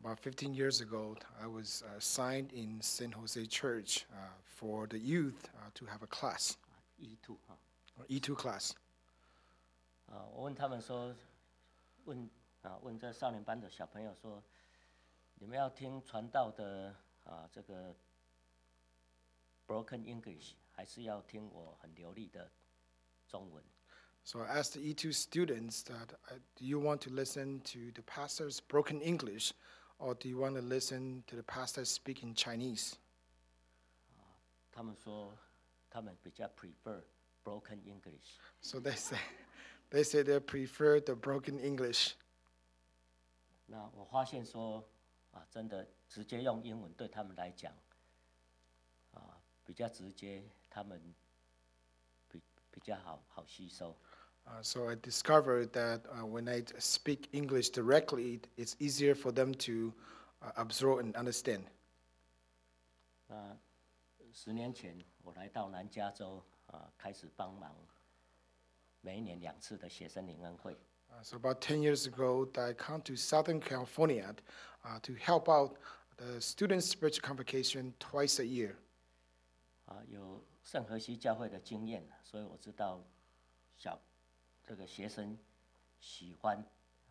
About 15 years ago, I was signed in San Jose Church for the youth to have a class, E2 哈， E2 class. 我问他们说，问这少年班的小朋友说，你们要听传道的这个 broken English， 还是要听我很流利的中文？ So I asked the E2 students that, do you want to listen to the pastor's broken English, or do you want to listen to the pastor speaking Chinese? 他们说他们比较 prefer broken English。 So they say they prefer the broken English. 那我发现说真的直接用英文对他们来讲比较直接，他们比较好吸收。 So I discovered that when I speak English directly, it's easier for them to absorb and understand. 那10年前我来到南加州开始帮忙每一年2次的学生灵恩会。 So about 10 years ago, I come to Southern California to help out the students' spiritual convocation twice a year. 有圣荷西教会的经验，所以我知道这个学生喜欢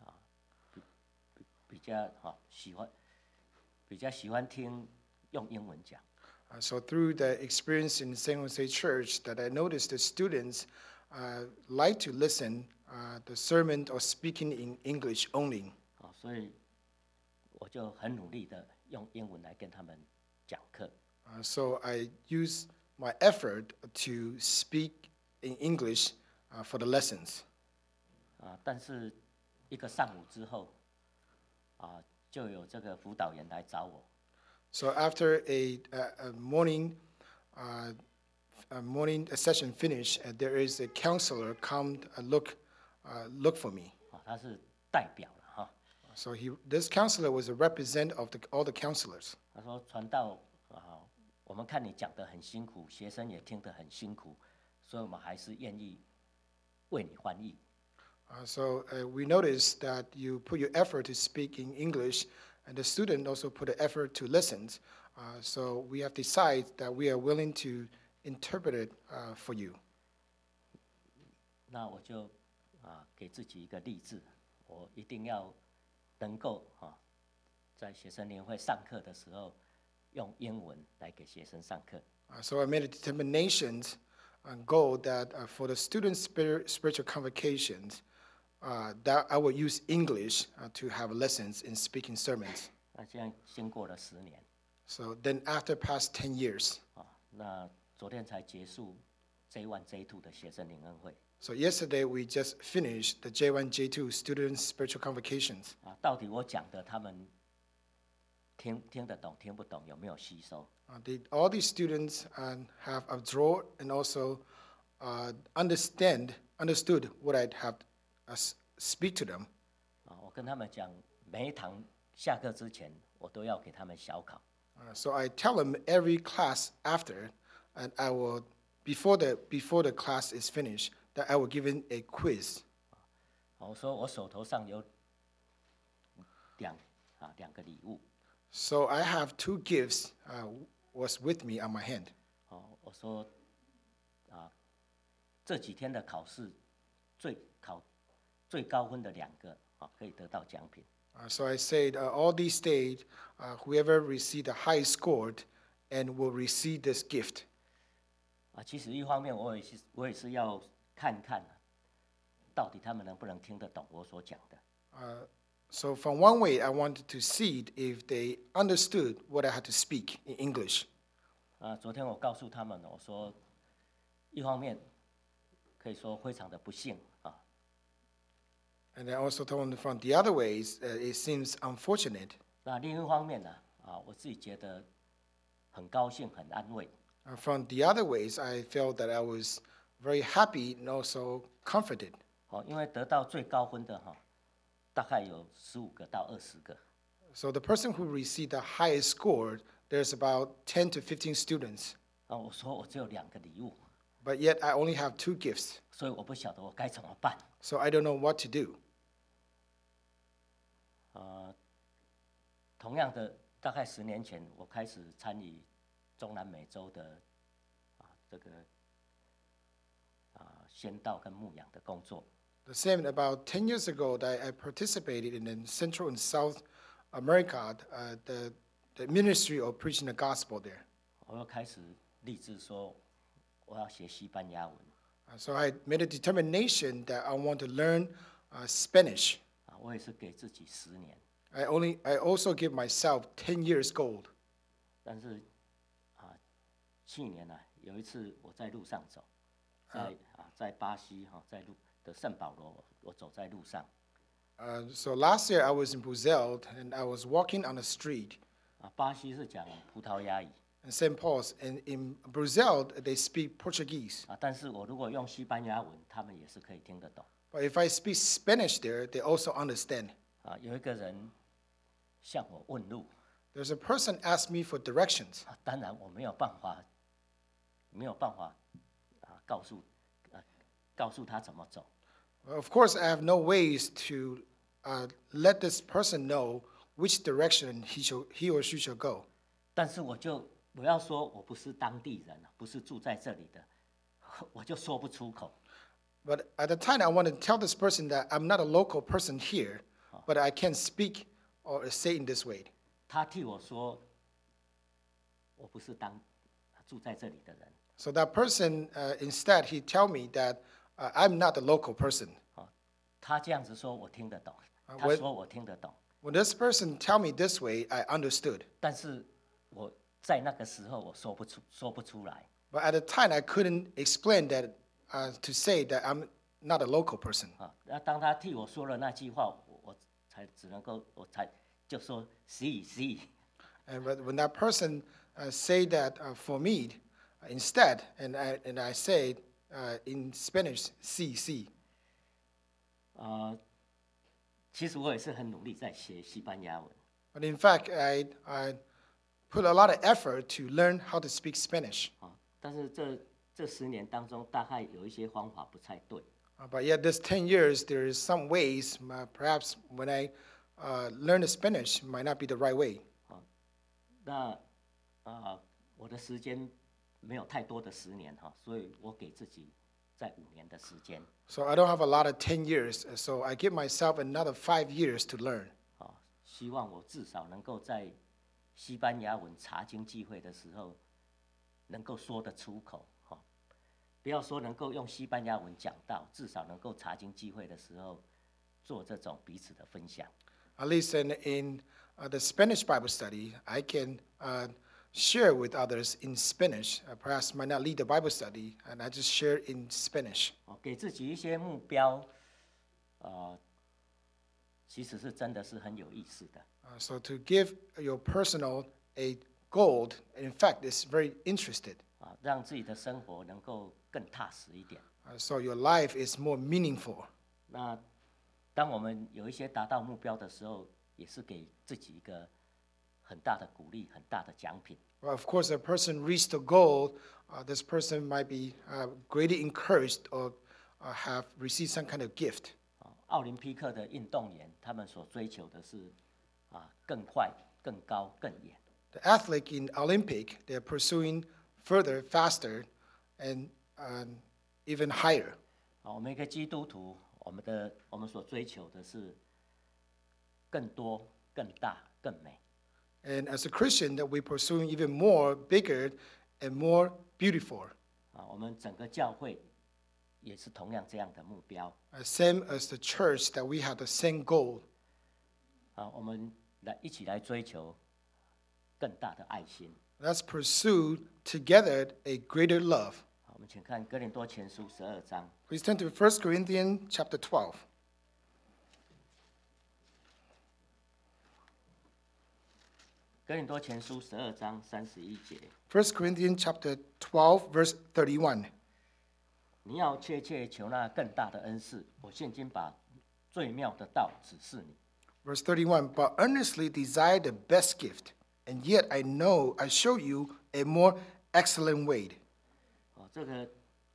比较喜欢听用英文讲。 So through the experience in San Jose Church, that I noticed the students like to listen the sermon or speaking in English only. 所以我就很努力的用英文来跟他们讲课。 So I use my effort to speak in English for the lessons. 但是一个上午之后就有这个辅导员来找我。 So after a morning session finish, there is a counselor come look for me. 他是代表了哈。 So this counselor was a representative of all the counselors. 他说传道我们看你讲得很辛苦，学生也听得很辛苦，所以我们还是愿意为你翻译。 So we noticed that you put your effort to speak in English, and the student also put the effort to listen. So we have decided that we are willing to interpret it for you. 那我就给自己一个励志，我一定要能够在学生联会上课的时候用英文来给学生上课。 So I made a determination and goal that for the student spiritual convocations, that I will use English to have lessons in speaking sermons. 那现在经过了10年 So then after past 10 years, 那昨天才结束 J1、J2 的学生联恩会。 so yesterday we just finished the J1, J2 student spiritual convocations. 到底我讲的他们听得懂听不懂，有没有吸收？ All these students have absorbed and also understood what I'd have speak to them. 我跟他们讲，每一堂下课之前，我都要给他们小考。 So I tell them every class after, and I will before the class is finished, that I will give them a quiz. 我说我手头上有两个礼物。 So I have 2 gifts was with me on my hand. 我说这几天的考试最高分的2个可以得到奖品。 So I said all these days, whoever received the highest score and will receive this gift. 其实一方面我也是要看看到底他们能不能听得懂我所讲的。 So from one way, I wanted to see if they understood what I had to speak in English. 昨天我告诉他们，我说一方面可以说非常的不幸 And I also told them from the other ways, it seems unfortunate. 那另一方面呢我自己觉得很高兴很安慰。 From the other ways, I felt that I was very happy and also comforted. 因为得到最高分的大概有15个到20个。 So the person who received the highest score, there's about 10 to 15 students. 我说我只有2个礼物， But yet I only have 2 gifts. 所以我不晓得我该怎么办。 So I don't know what to do. 同样的，大概10年前，我开始参与中南美洲的这个宣道跟牧养的工作。 The same about 10 years ago that I participated in Central and South America, the ministry of preaching the gospel there. 我又开始立志说，我要学西班牙文。 So I made a determination that I want to learn Spanish. 我也是给自己10年。 I also give myself 10 years goal. 但是去年有一次我在路上走，在巴西在路的圣保罗，我走在路上。 So last year I was in Brazil and I was walking on the street. 巴西是讲葡萄牙语。 In St. Paul's, and in Brazil they speak Portuguese. 但是我如果用西班牙文，他们也是可以听得懂。 But if I speak Spanish there, they also understand. 有一个人向我问路。 There's a person asked me for directions. 当然我没有办法告诉他怎么走。 Of course, I have no ways to let this person know which direction he or she should go. 但是我要说我不是当地人，不是住在这里的，我就说不出口。 But at the time, I want to tell this person that I'm not a local person here, but I can speak or say in this way. 他替我说，我不是住在这里的人。 So that person, instead, he tell me that I'm not a local person. 他这样子说，我听得懂。他说我听得懂。 When this person tell me this way, I understood. 但是我在那个时候我说不出来。 But at the time, I couldn't explain that to say that I'm not a local person. 那当他替我说了那句话，我才就说 see。 And when that person say that for me instead, and I say in Spanish, see. 其实我也是很努力在学西班牙文。 But in fact, I put a lot of effort to learn how to speak Spanish. 但是这10年当中，大概有一些方法不太对。 But yet, this 10 years, there is some ways, perhaps when I learn the Spanish, might not be the right way. 那我的时间没有太多的10年所以我给自己在5年的时间。 So I don't have a lot of 10 years, so I give myself another 5 years to learn. 希望我至少能够在西班牙文查经聚会的时候，能够说得出口不要说能够用西班牙文讲道，至少能够查经聚会的时候做这种彼此的分享。 At least in the Spanish Bible study, I can share with others in Spanish. Perhaps might not lead the Bible study, and I just share in Spanish. 给自己一些目标，其实是真的是很有意思的。 So to give your personal a goal, in fact, is very interested. 让自己的生活能够更踏实一点。 So your life is more meaningful. 那当我们有一些达到目标的时候，也是给自己一个很大的鼓励，很大的奖品。 Well, of course, a person reached the goal, this person might be greatly encouraged or have received some kind of gift. 奥林匹克的运动员，他们所追求的是更快、更高、更远。 The athlete in Olympic, they're pursuing further, faster, and even higher. 我们一个基督徒，我们所追求的是更多、更大、更美。 And as a Christian, that we're pursuing even more, bigger, and more beautiful. 我们整个教会也是同样这样的目标。 Same as the church, that we have the same goal. 我们一起来追求更大的爱心。 Let's pursue together a greater love. 我们请看哥林多前书12章。 Please turn to 1 Corinthians chapter 12. 哥林多前书12章31节。 1 Corinthians chapter 12, verse 31. 你要切切求那更大的恩赐，我现今把最妙的道指示你。 Verse 31, but earnestly desire the best gift, and yet I show you a more excellent way. 这个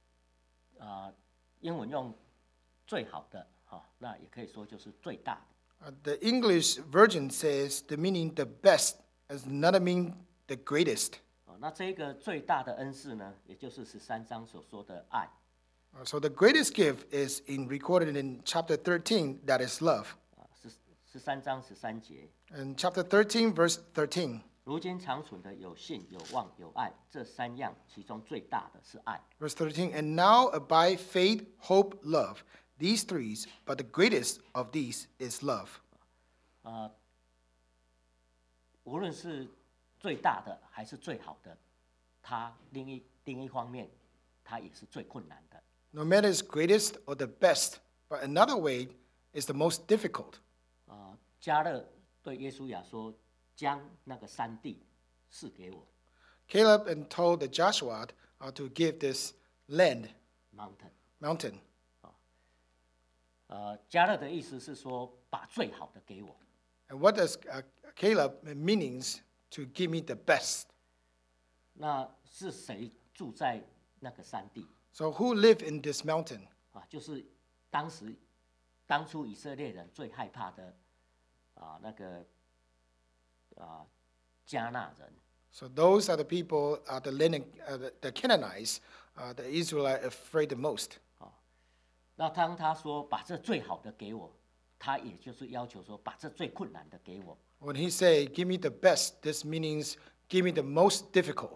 英文用最好的那也可以说就是最大的。 The English version says the meaning the best does not mean the greatest. 那这个最大的恩赐呢，也就是13章所说的爱。 So the greatest gift is recorded in chapter 13, that is love. 13章13节。 In chapter 13, verse 13. 如今长存的有信、有望、有爱，这3样，其中最大的是爱。 Verse 13, and now abide faith, hope, love. These three, but the greatest of these is love. 无论是最大的还是最好的，它另一方面，它也是最困难的。 No matter it's greatest or the best, but another way is the most difficult. 迦勒对约书亚说：“将那个山地赐给我。” Caleb and told Joshua to give this land, mountain. 迦勒的意思是说，把最好的给我。 And what does Caleb meanings to give me the best? 那是谁住在那个山地？ So who live in this mountain? 就是当初以色列人最害怕的那个迦纳人。 So those are the people, the Canaanites, the Israelites afraid the most. 那当他说把这最好的给我，他也就是要求说把这最困难的给我。 When he say, "Give me the best," this means give me the most difficult.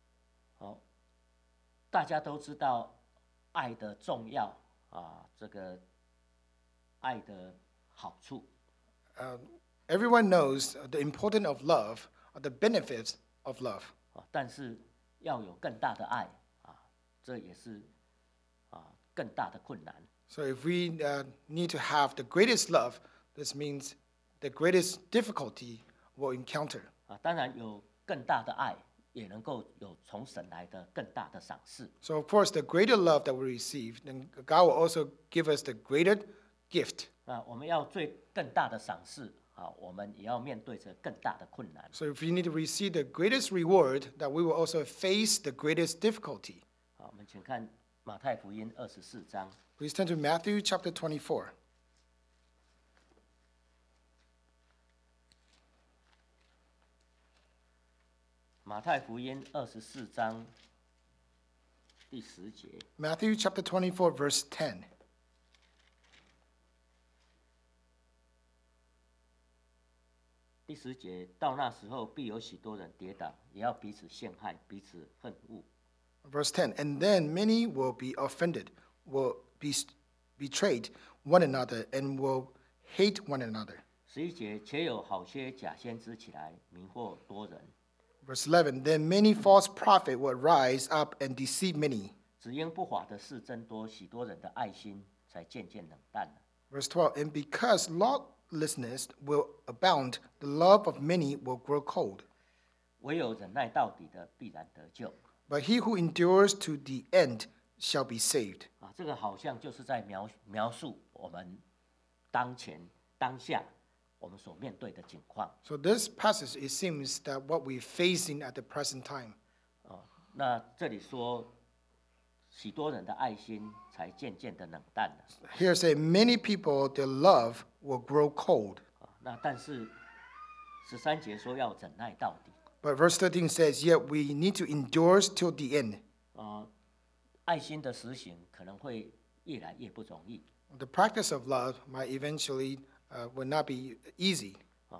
大家都知道爱的重要这个爱的好处。 Everyone knows the importance of love, the benefits of love. 但是要有更大的爱这也是更大的困难。 So if we need to have the greatest love, this means the greatest difficulty we'll encounter. 当然有更大的爱，也能够有从神来的更大的赏赐。 So of course, the greater love that we receive, then God will also give us the greater gift. 我们要更大的赏赐我们也要面对着更大的困难。 So if we need to receive the greatest reward, that we will also face the greatest difficulty. 我们请看马太福音24章。 Please turn to Matthew chapter 24. 马太福音24章第10节。 Matthew chapter 24, verse 10. 第10节，到那时候必有许多人跌倒，也要彼此陷害，彼此恨恶。 Verse 10, and then many will be offended, will be betrayed one another, and will hate one another. 11节，且有好些假先知起来，迷惑多人。 Verse 11, then many false prophets will rise up and deceive many. 只因不法的事增多，许多人的爱心才渐渐冷淡了。 Verse 12, and because lawlessness will abound, the love of many will grow cold. 唯有忍耐到底的，必然得救。 But he who endures to the end shall be saved. 这个好像就是在描述我们当下我们所面对的境况。 So this passage, it seems that what we're facing at the present time. 那这里说，许多人的爱心才渐渐的冷淡了。 Here say many people, their love will grow cold. 那但是13节说要忍耐到底。 But verse 13 says, yet we need to endure till the end. 爱心的实行可能会越来越不容易。 The practice of love might eventually will not be easy.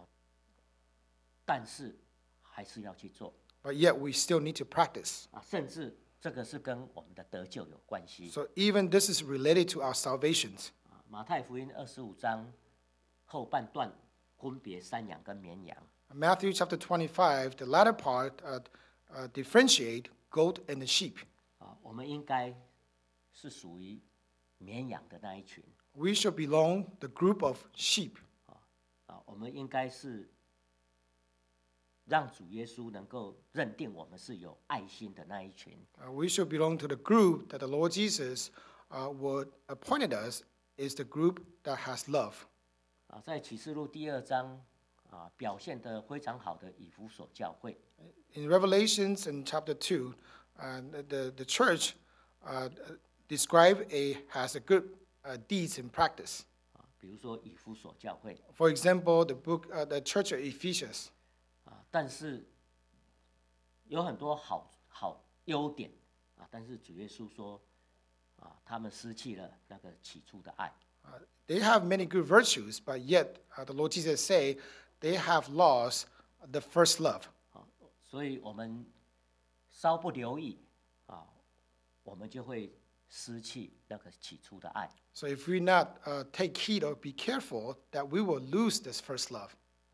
但是还是要去做。 But yet we still need to practice. 甚至这个是跟我们的得救有关系。 So even this is related to our salvations. 马太福音25章后半段分别山羊跟绵羊。 Matthew chapter 25, the latter part differentiate goat and the sheep. 我们应该是属于绵羊的那一群。 We should belong the group of sheep. 我们应该是让主耶稣能够认定我们是有爱心的那一群。 We should belong to the group that the Lord Jesus would appointed us is the group that has love. 在启示录第2章表现得非常好的以弗所教会。 In Revelations in chapter 2, the church described has a good deeds in practice. 比如说以弗所教会 For example, the Church of Ephesians. 但是有很多好优点但是主耶稣说他们失去了那个起初的爱。 They have many good virtues, but yet the Lord Jesus say they have lost the first love. 所以我们稍不留意我们就会失去那个起初的爱。 So if we not take heed or be careful, that we will lose this first love.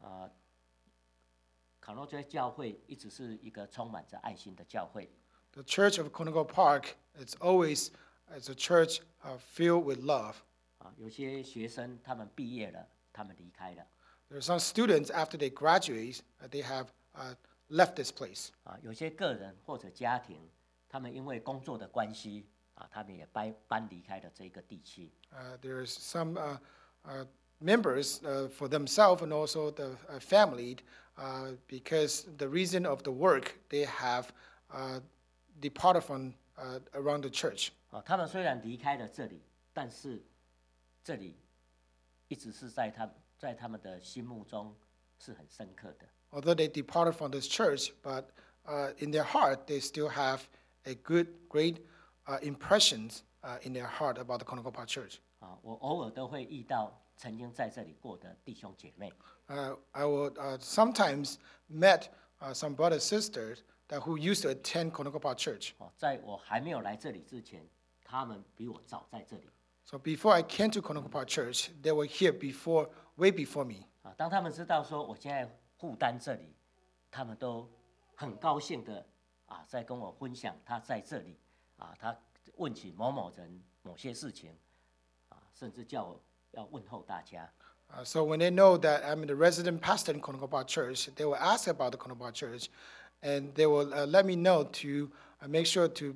卡诺街教会一直是一个充满着爱心的教会。 The Church of Conoco Park, it's a church filled with love. 有些学生他们毕业了，他们离开了。 There are some students after they graduate, they have left this place. 有些个人或者家庭，他们因为工作的关系他们也搬离开了这个地区。 There's some members for themselves and also the family because the reason of the work they have departed from around the church. 他们虽然离开了这里，但是这里一直是在他们的心目中是很深刻的。 Although they departed from this church, but in their heart they still have a great impressions in their heart about the Conoco Park Church. 我偶尔都会遇到曾经在这里过的弟兄姐妹。 I will sometimes met some brothers sisters who used to attend Conoco Park Church. 在我还没有来这里之前，他们比我早在这里。 So before I came to Conoco Park Church, they were here way before me. 当他们知道说我现在负担这里，他们都很高兴的在跟我分享他在这里他问起某某人某些事情甚至叫我要问候大家。 So when they know that I'm the resident pastor in Conoco Park Church, they will ask about the Conoco Park Church, and they will let me know to make sure to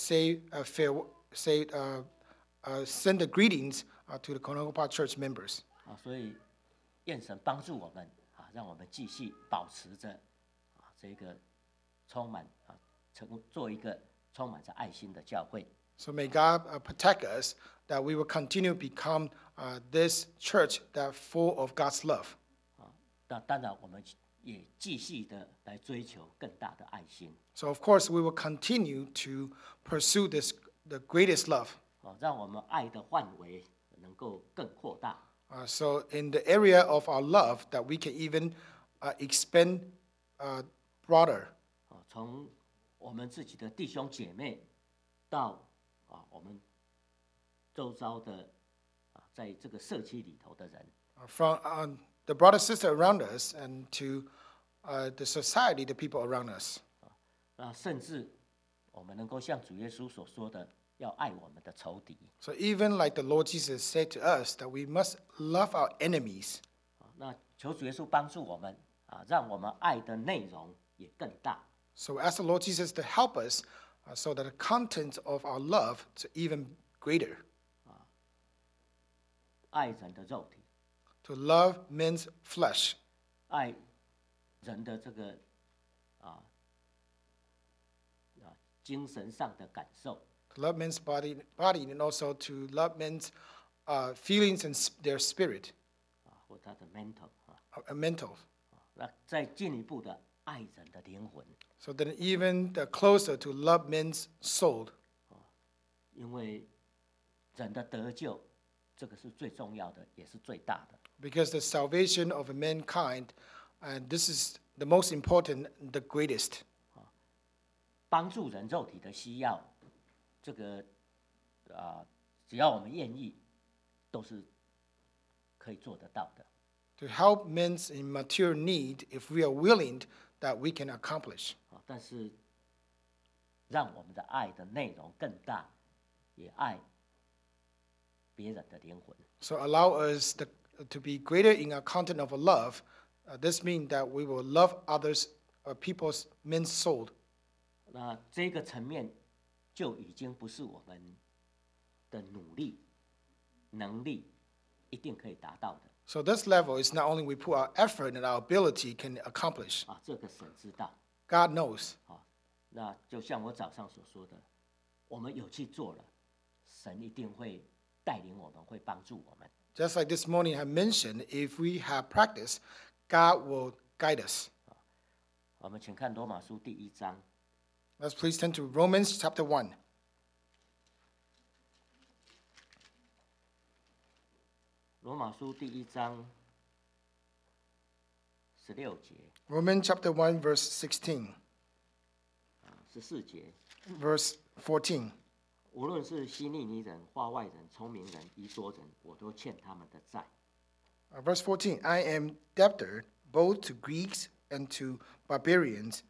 send the greetings to the Conoco Park Church members. 所以愿神帮助我们让我们继续保持着这个充满做一个充满着爱心的教会。 So may God protect us that we will continue to become this church that full of God's love. 那当然，我们也继续的来追求更大的爱心。 So of course we will continue to pursue the greatest love. 让我们爱的范围能够更扩大。 So in the area of our love, that we can even expand broader. 从我们自己的弟兄姐妹到我们周遭的在这个社区里头的人。 From the brother sister around us and to the society, the people around us. 甚至我们能够像主耶稣所说的，要爱我们的仇敌。 So even like the Lord Jesus said to us that we must love our enemies. 那求主耶稣帮助我们让我们爱的内容也更大。 So ask the Lord Jesus to help us so that the content of our love is even greater. 爱人的肉体。 To love men's flesh. 爱人的这个精神上的感受。 To love men's body and also to love men's feelings and their spirit. 或他的 mental mental. 那再进一步的爱人的灵魂。 So then even closer to love men's soul. 因为人的得救，这个是最重要的，也是最大的。 Because the salvation of mankind, and this is the most important, the greatest. 帮助人肉体的需要，这个只要我们愿意，都是可以做得到的。 To help men's in material need, if we are willing, that we can accomplish. 但是让我们的爱的内容更大，也爱别人的灵魂。 So allow us to be greater in our content of love. This means that we will love others, people's men's soul. 那这个层面就已经不是我们的努力、能力一定可以达到的。 So this level is not only we put our effort and our ability can accomplish. 这个神知道。 God knows. 那就像我早上所说的，我们有去做了，神一定会带领我们，会帮助我们。 Just like this morning I mentioned, if we have practice, God will guide us. 我们请看罗马书第1章。 Let's please turn to Romans chapter 1. 罗马书第1章16节、 Romans chapter 1, verse 16, 14节， verse 14. 无论是希利尼人、化外人、聪明人、伊梭人，我都欠他们的债。 Verse 14, I am debtor both to Greeks and to barbarians.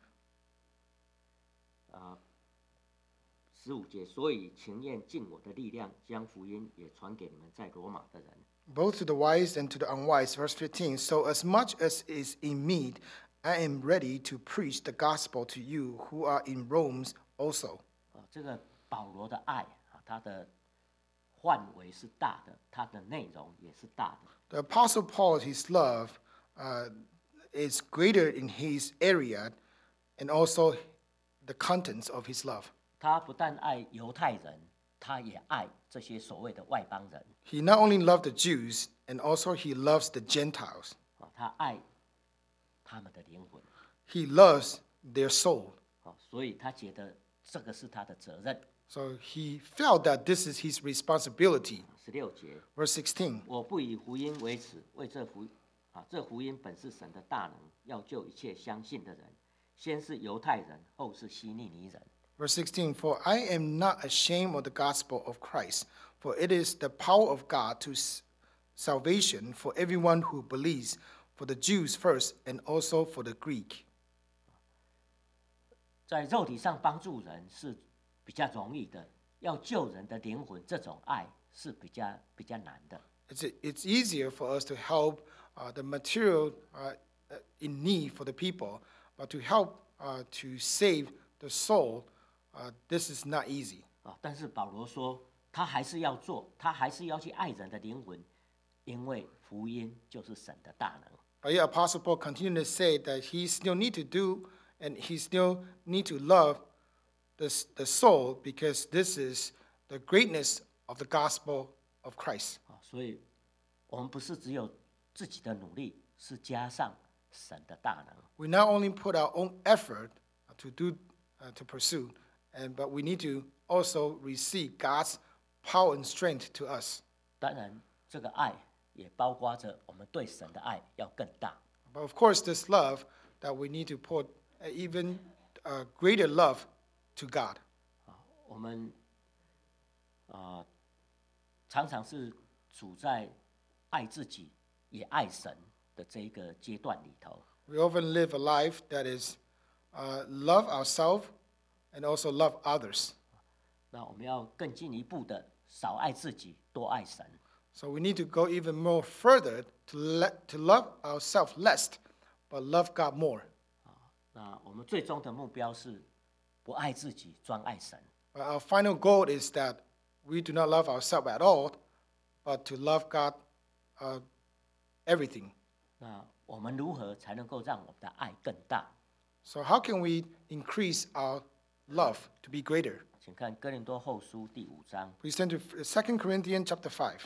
15节，所以情愿尽我的力量，将福音也传给你们在罗马的人。 Both to the wise and to the unwise. Verse 15, so as much as is in me, I am ready to preach the gospel to you who are in Rome also. 这个保罗的爱他的范围是大的，他的内容也是大的。 The Apostle Paul, his love is greater in his area and also the contents of his love. 他不但爱犹太人，他也爱这些所谓的外邦人。 He not only loved the Jews, and also he loves the Gentiles. 他爱他们的灵魂。 He loves their soul. 所以他觉得这个是他的责任。 So he felt that this is his responsibility. 16节， Verse 16, 我不以福音为耻，为这福音本是神的大能，要救一切相信的人，先是犹太人，后是希利尼人。 verse 16, for I am not ashamed of the gospel of Christ, for it is the power of God to salvation for everyone who believes, for the Jews first and also for the Greek. 在肉体上帮助人是比较容易的，要救人的灵魂，这种爱是比较难的。 It's easier for us to help the material in need for the people, but to help to save the soul, this is not easy. 但是保罗说，他还是要做，他还是要去爱人的灵魂，因为福音就是神的大能。 But yet Apostle Paul continued to say that he still need to do and he still need to love the soul because this is the greatness of the gospel of Christ. 所以，我们不是只有自己的努力，是加上神的大能。 We not only put our own effort to pursue, but we need to also receive God's power and strength to us. 当然，这个爱也包括着我们对神的爱要更大。 But of course, this love that we need to put even greater love to God. 我们常常是处在爱自己也爱神的这一个阶段里头。 We often live a life that is love ourselves and also love others. 那我们要更进一步的少爱自己，多爱神。 So we need to go even more further to love ourselves less, but love God more. 那我们最终的目标是不爱自己，专爱神。 But our final goal is that we do not love ourselves at all, but to love God everything. 那我们如何才能够让我们的爱更大？ So how can we increase our love to be greater? 请看哥林多后书第5章。 Please turn to 2 Corinthians chapter 5.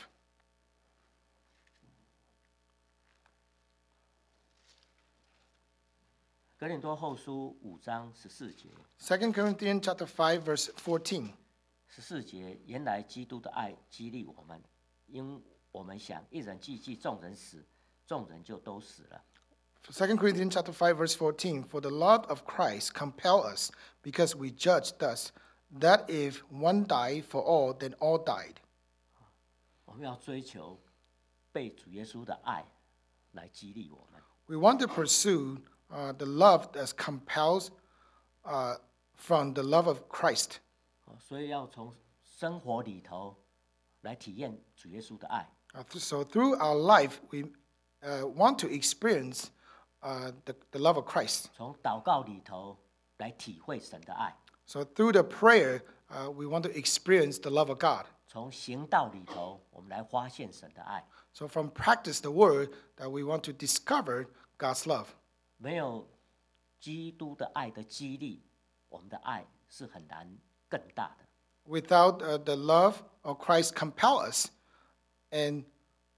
哥林多后书5章14节。 2 Corinthians chapter 5, verse 14. 14节，原来基督的爱激励我们，因我们想一人既众人死，众人就都死了。 2 Corinthians chapter 5, verse 14. For the love of Christ compel us, because we judge thus, that if one died for all, then all died. 我们要追求被主耶稣的爱来激励我们。 We want to pursue the love that compels from the love of Christ. 所以要从生活里头来体验主耶稣的爱。 So through our life, we want to experience the love of Christ. 从祷告里头来体会神的爱， So through the prayer, we want to experience the love of God. 从行道里头我们来发现神的爱。 So from practice the word, that we want to discover God's love. 没有基督的爱的激励，我们的爱是很难更大的。 Without the love of Christ compel us, and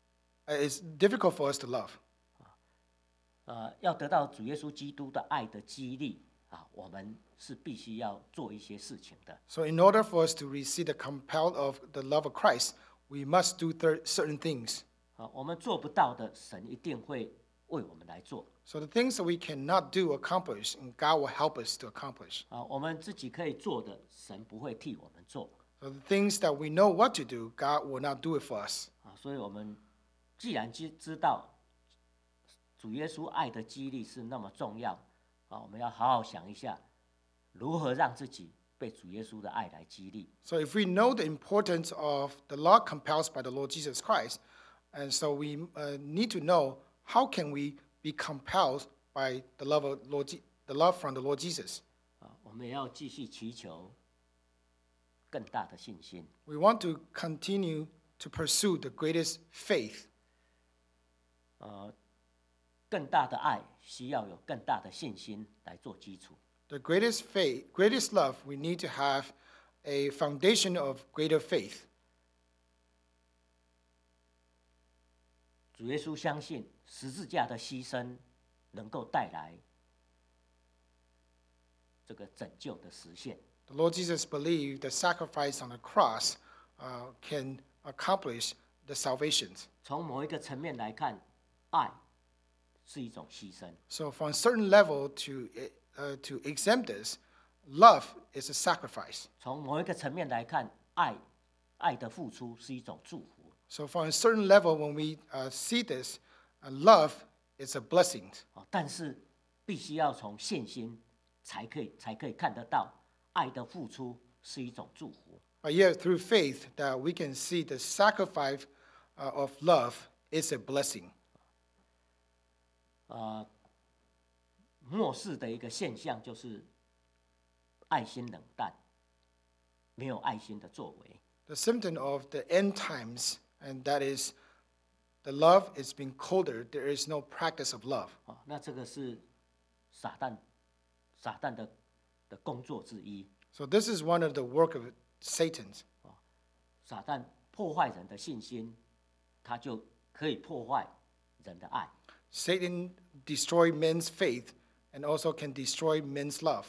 it's difficult for us to love. 要得到主耶稣基督的爱的激励我们是必须要做一些事情的。 So in order for us to receive the compelled of the love of Christ, we must do certain things. 我们做不到的，神一定会为我们来做。 So the things that we cannot do, accomplish, and God will help us to accomplish. 我们自己可以做的，神不会替我们做。 So the things that we know what to do, God will not do it for us. 所以我们既然知道主耶稣爱的激励是那么重要我们要好好想一下，如何让自己被主耶稣的爱来激励。 So if we know the importance of the law compelled by the Lord Jesus Christ, and so we need to know how can we be compelled by the love from the Lord Jesus. 我们也要继续祈求更大的信心。 We want to continue to pursue the greatest faith. 更大的爱需要有更大的信心来做基础。 The greatest faith, greatest love, we need to have a foundation of greater faith. 主耶稣相信十字架的牺牲能够带来这个拯救的实现。 The Lord Jesus believed the sacrifice on the cross can accomplish the salvations. 从某一个层面来看，爱是一种牺牲。 So from a certain level to exempt this, love is a sacrifice. 从某一个层面来看，爱的付出是一种祝福。 So from a certain level, when we see this, love is a blessing. 但是必须要从信心才可以看得到，爱的付出是一种祝福。 But yet through faith that we can see the sacrifice of love is a blessing. 末世的一个现象就是爱心冷淡，没有爱心的作为。 The symptom of the end times, and that is the love is being colder. There is no practice of love. 那这个是撒旦的工作之一。 So this is one of the work of Satan. 撒旦破坏人的信心，他就可以破坏人的爱。 Satan destroys men's faith and also can destroy men's love.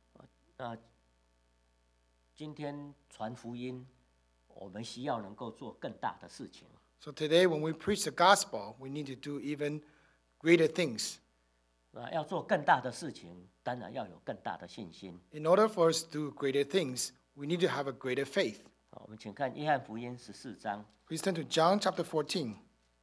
今天传福音，我们需要能够做更大的事情。 So today when we preach the gospel, we need to do even greater things. 要做更大的事情，当然要有更大的信心。 In order for us to do greater things, we need to have a greater faith. 我们请看约翰福音14章。 Please turn to John chapter 14.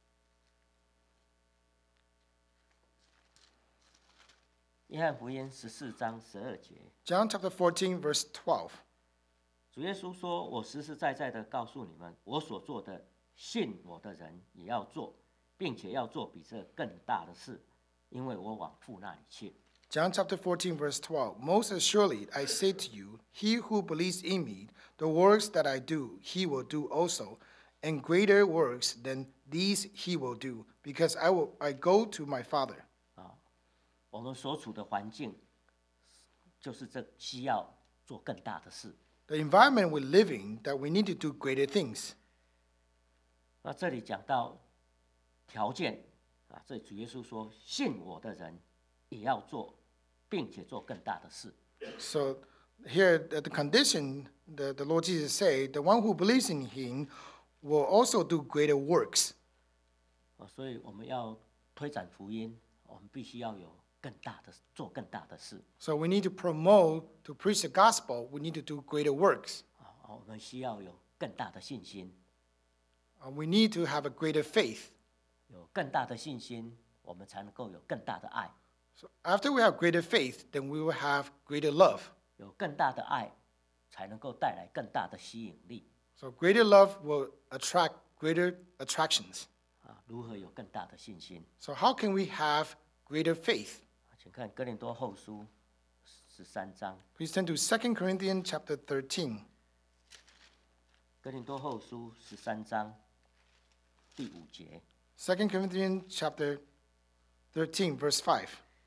约翰福音14章12节。 John chapter 14, verse 12. 主耶稣说：“我实实在在的告诉你们，我所做的，信我的人也要做，并且要做比这更大的事，因为我往父那里去。” John chapter 14, verse 12. Most assuredly, I say to you, he who believes in me, the works that I do, he will do also, and greater works than these he will do, because I go to my Father. 我们所处的环境，就是这需要做更大的事。 The environment we live in, that we need to do greater things. 那这里讲到条件这里主耶稣说，信我的人也要做，并且做更大的事。 So here, the condition, the Lord Jesus say, the one who believes in him will also do greater works. 所以我们要推展福音，我们必须要有做更大的事。 So we need to promote, to preach the gospel, we need to do greater works. 我们需要有更大的信心。 We need to have a greater faith. 有更大的信心，我们才能够有更大的爱。 So after we have greater faith, then we will have greater love. 有更大的爱，才能够带来更大的吸引力。 So greater love will attract greater attractions. 如何有更大的信心？ So how can we have greater faith? 请看哥林多后书13章。 Please turn to 2 Corinthians chapter 13. 哥林多后书13章第5节。 2 Corinthians chapter 13, verse 5.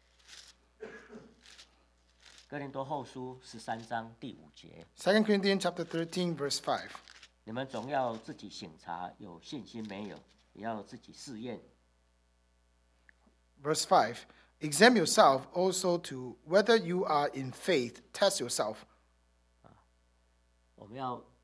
哥林多后书13章第5节。 2 Corinthians chapter 13, verse 5. 你们总要自己省察，有信心没有？ 也要自己试验。 Verse 5, examine yourself also to whether you are in faith. Test yourself. 我们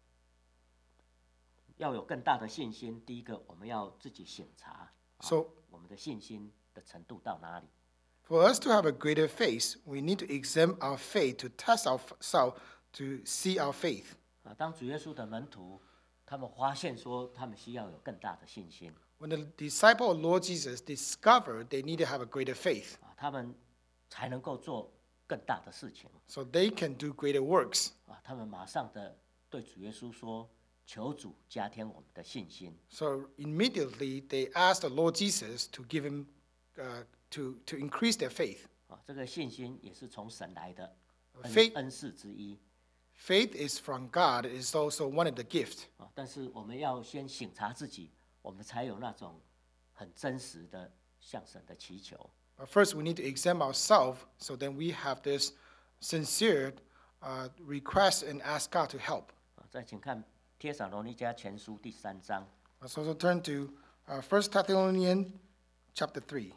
要有更大的信心。第一个，我们要自己省察， So 我们的信心的程度到哪里。 for us to have a greater faith, we need to examine our faith, to test ourselves, to see our faith. 当主耶稣的门徒，他们发现说他们需要有更大的信心， When the disciple of Lord Jesus discovered they need to have a greater faith, 他们才能够做更大的事情。 so they can do greater works. 他们马上的对主耶稣说：“求主加添我们的信心。” So immediately they asked the Lord Jesus to give him, to increase their faith. 这个信心也是从神来的 Faith- 恩赐之一。 Faith is from God. It is also one of the gifts. 但是我们要先省察自己，我们才有那种很真实的向神的祈求。 But first, we need to examine ourselves, so then we have this sincere request and ask God to help. 再请看帖撒罗尼迦前书第3章。 Let's also turn to 1 Thessalonians chapter 3.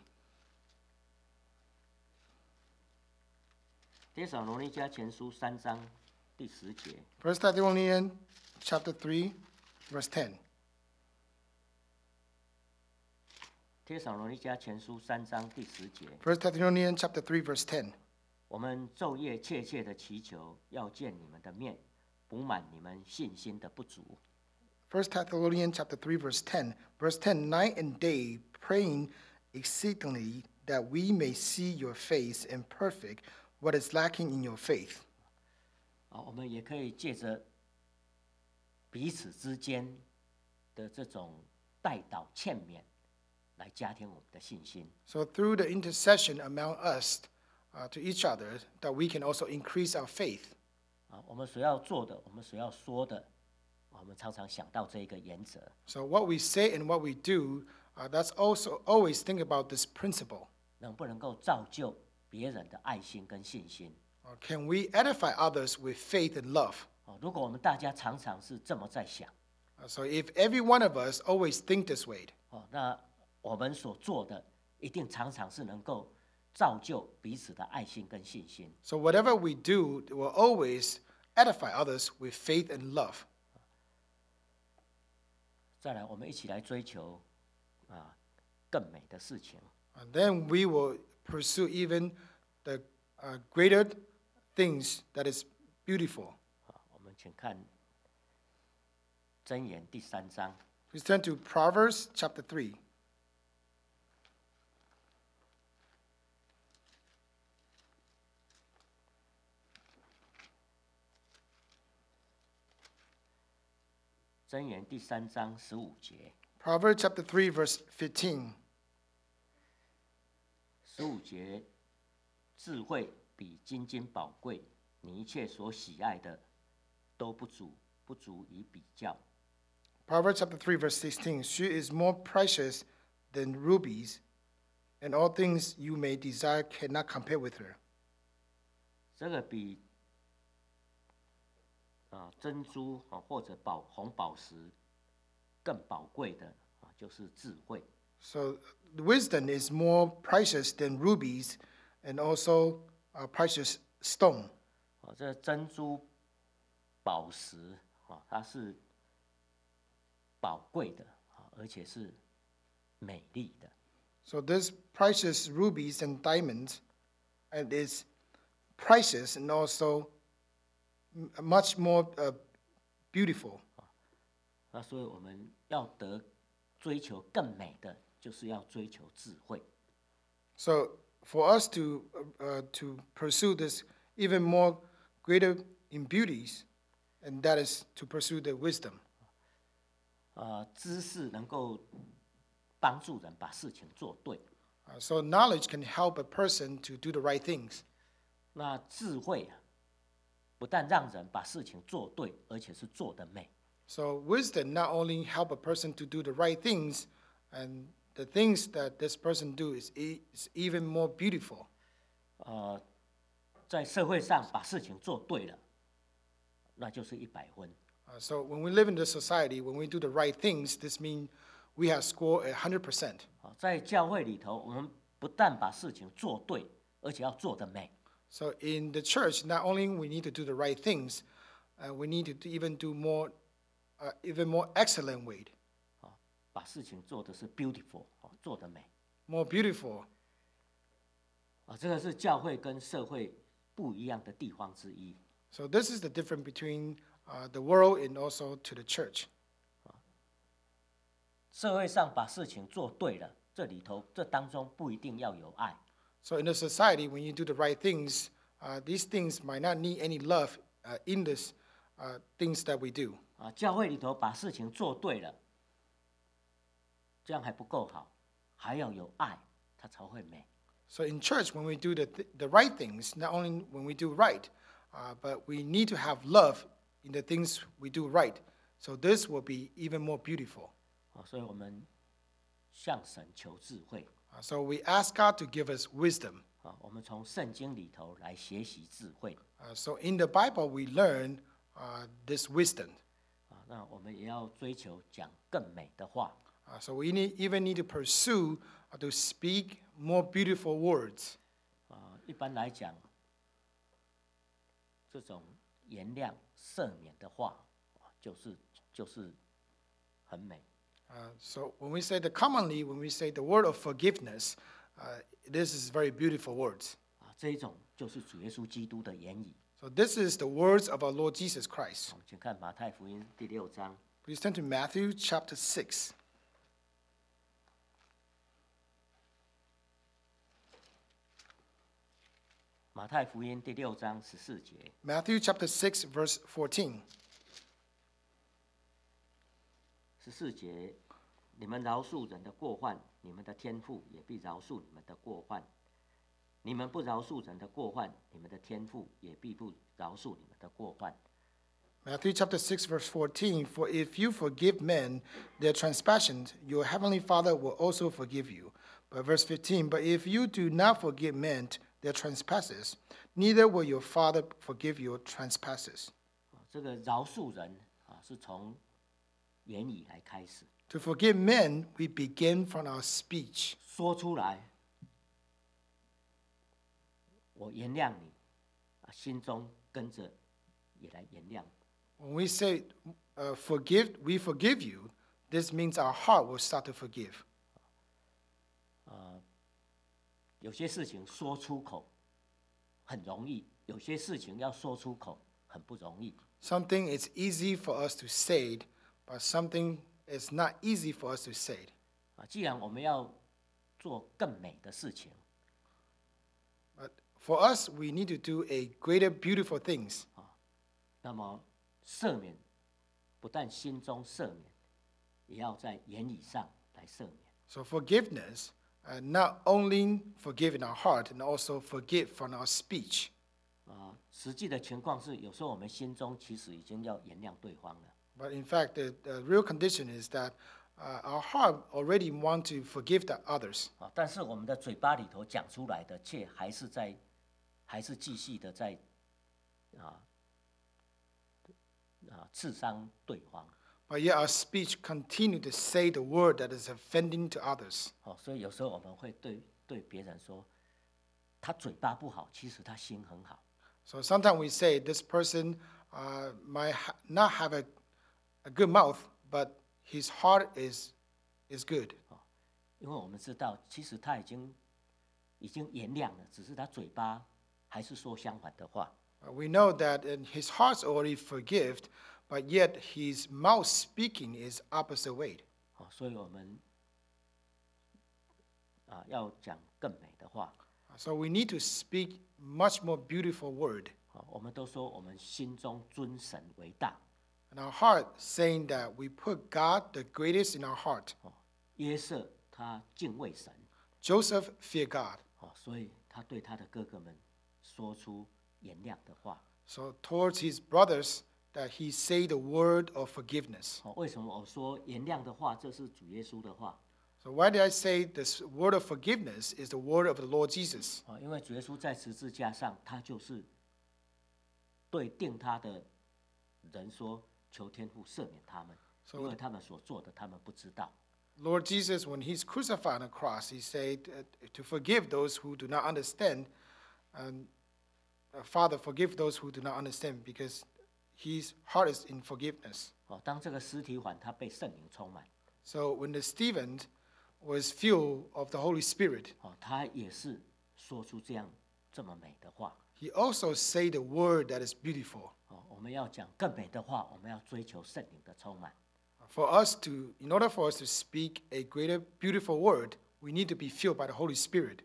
帖撒罗尼迦前书3章第10节。 1 Thessalonians chapter 3, verse 10. 帖撒罗尼迦前书3章第10节。 1 Thessalonians chapter 3, verse 10. 我们昼夜切切的祈求，要见你们的面，补满你们信心的不足。 1 Thessalonians chapter 3, verse 10. Verse 10, night and day praying exceedingly that we may see your face and perfect what is lacking in your faith. 我们也可以借着彼此之间的这种代祷劝勉，来加添我们的信心。 So through the intercession among us to each other, that we can also increase our faith. 我们所要做的，我们所要说的，我们常常想到这一个原则。 So what we say and what we do, that's also always think about this principle. 能不能够造就别人的爱心跟信心？ Can we edify others with faith and love? 如果我们大家常常是这么在想， So if every one of us always think this way, 那我们所做的一定常常是能够造就彼此的爱心跟信心。 so whatever we do will always edify others with faith and love. 再来，我们一起来追求更美的事情。 And then we will pursue even the greater things that is beautiful. 我们请看箴言第3章。 Please turn to Proverbs chapter 3. 箴言第3章15节。 Proverbs chapter 3, verse 15. 15节，智慧比金金宝贵，你一切所喜爱的都不足以比较。 Proverbs chapter 3, verse 16. She is more precious than rubies, and all things you may desire cannot compare with her. 这个比珍珠或者红宝石更宝贵的就是智慧。 So wisdom is more precious than rubies and also precious stone. 这珍珠、宝石它是宝贵的而且是美丽的。 So this precious rubies and diamonds, and is precious and also much more beautiful. 那所以我们要追求更美的，就是要追求智慧。 So for us to pursue this even more greater in beauties, and that is to pursue the wisdom. 知识能够帮助人把事情做对。 So knowledge can help a person to do the right things. 那智慧不但让人把事情做对，而且是做得美。 So wisdom not only help a person to do the right things, and the things that this person do is even more beautiful. 在社会上把事情做对了，那就是100分。 So when we live in this society, when we do the right things, this means we have scored 100%. 在教会里头，我们不但把事情做对，而且要做得美。 So in the church, not only we need to do the right things, we need to even do even more excellent way, 把事情做的是 beautiful， 做得美。 more beautiful. 这个是教会跟社会不一样的地方之一。 So this is the difference between the world and also to the church. 社会上把事情做对了，这当中不一定要有爱。 So in the society, when you do the right things, these things might not need any love in this things that we do. 教会里头把事情做对了，这样还不够好，还要有爱，它才会美。 So in church, when we do the right things, not only when we do right, but we need to have love in the things we do right. So this will be even more beautiful. 所以我们向神求智慧。 So we ask God to give us wisdom. 我们从圣经里头来学习智慧。 So in the Bible, we learn this wisdom. 那我们也要追求讲更美的话。 So we even need to pursue to speak more beautiful words. 一般来讲，这种原谅、赦免的话，就是很美。 So when we say when we say the word of forgiveness, this is very beautiful words. 这一种就是主耶稣基督的言语。 So this is the words of our Lord Jesus Christ. 我们请看马太福音第6章。 Please turn to Matthew chapter 6. 马太福音第6章14节。 Matthew chapter 6, verse 14. 14节，你们饶恕人的过犯，你们的天父也必饶恕你们的过犯；你们不饶恕人的过犯，你们的天父也必不饶恕你们的过犯。 Matthew chapter 6, verse 14. For if you forgive men their transgressions, your heavenly Father will also forgive you. But verse 15. But if you do not forgive men their trespasses, neither will your Father forgive your trespasses. 这个饶恕人是从言语来开始。 To forgive men, we begin from our speech. 说出来，我原谅你，心中跟着也来原谅。 When we say we forgive you, this means our heart will start to forgive. 有些事情说出口很容易，有些事情要说出口很不容易。 Something is easy for us to say, but something is not easy for us to say. 既然我们要做更美的事情， But for us, we need to do a greater, beautiful things. 那么赦免不但心中赦免，也要在言语上来赦免。 So forgiveness, not only forgive in our heart, and also forgive from our speech. 实际的情况是，有时候我们心中其实已经要原谅对方了。 But in fact, the real condition is that our heart already want to forgive the others. 但是我们的嘴巴里头讲出来的，却还是继续的在刺伤对方。 But yet our speech continue to say the word that is offending to others. 所以有时候我们会对别人说，他嘴巴不好，其实他心很好。 So sometimes we say this person might not have a good mouth, but his heart is good. 因为我们知道，其实他已经原谅了，只是他嘴巴还是说相反的话。 We know that his heart's already forgiven, but yet his mouth speaking is opposite way. 所以我们要讲更美的话。 So we need to speak much more beautiful word. 我们都说我们心中尊神为大。 And our heart saying that we put God the greatest in our heart. 约瑟他敬畏神。 Joseph feared God. 所以他对他的哥哥们说出原谅的话。 So towards his brothers that he say the word of forgiveness. 为什么我说原谅的话，这是主耶稣的话？ So why did I say this word of forgiveness is the word of the Lord Jesus? 因为主耶稣在十字架上，他就是对定他的人说，求天父赦免他们，因为他们所做的他们不知道。 Lord Jesus, when he's crucified on the cross, he said to forgive those who do not understand. And Father, forgive those who do not understand, because his heart is in forgiveness. 当这个司提反他被圣灵充满， So when the Stephen was filled of the Holy Spirit, 他也是说出这么美的话。 he also said the word that is beautiful. 我们要讲更美的话，我们要追求圣灵的充满。 In order for us to speak a greater, beautiful word, we need to be filled by the Holy Spirit.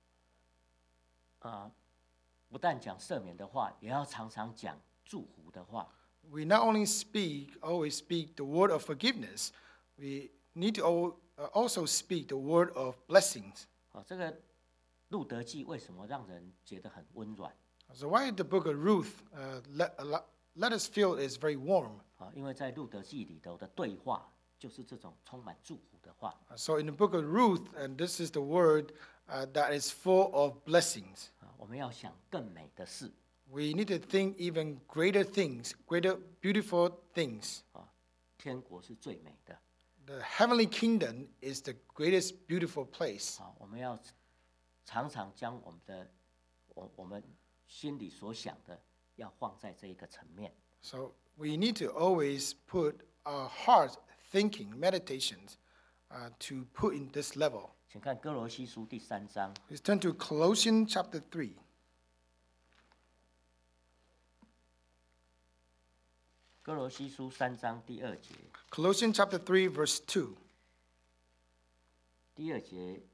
不但讲赦免的话，也要常常讲祝福的话。 We not only always speak the word of forgiveness, we need to also speak the word of blessings. 这个路德记为什么让人觉得很温软？ So why the book of Ruth let us feel is very warm? 因为在路德记里头的对话就是这种充满祝福的话。 So in the book of Ruth, and this is the word that is full of blessings. 我们要想更美的事。 We need to think even greater things, greater beautiful things. 天国是最美的。 The heavenly kingdom is the greatest beautiful place. 我们要常常将我们心里所想的，要放在这一个层面。 So we need to always put our heart thinking, meditations, to put in this level. 请看哥罗西书第3章。 Let's turn to Colossians chapter 3. 哥罗西书3章第2节。 Colossians chapter 3, verse 2. 第2节，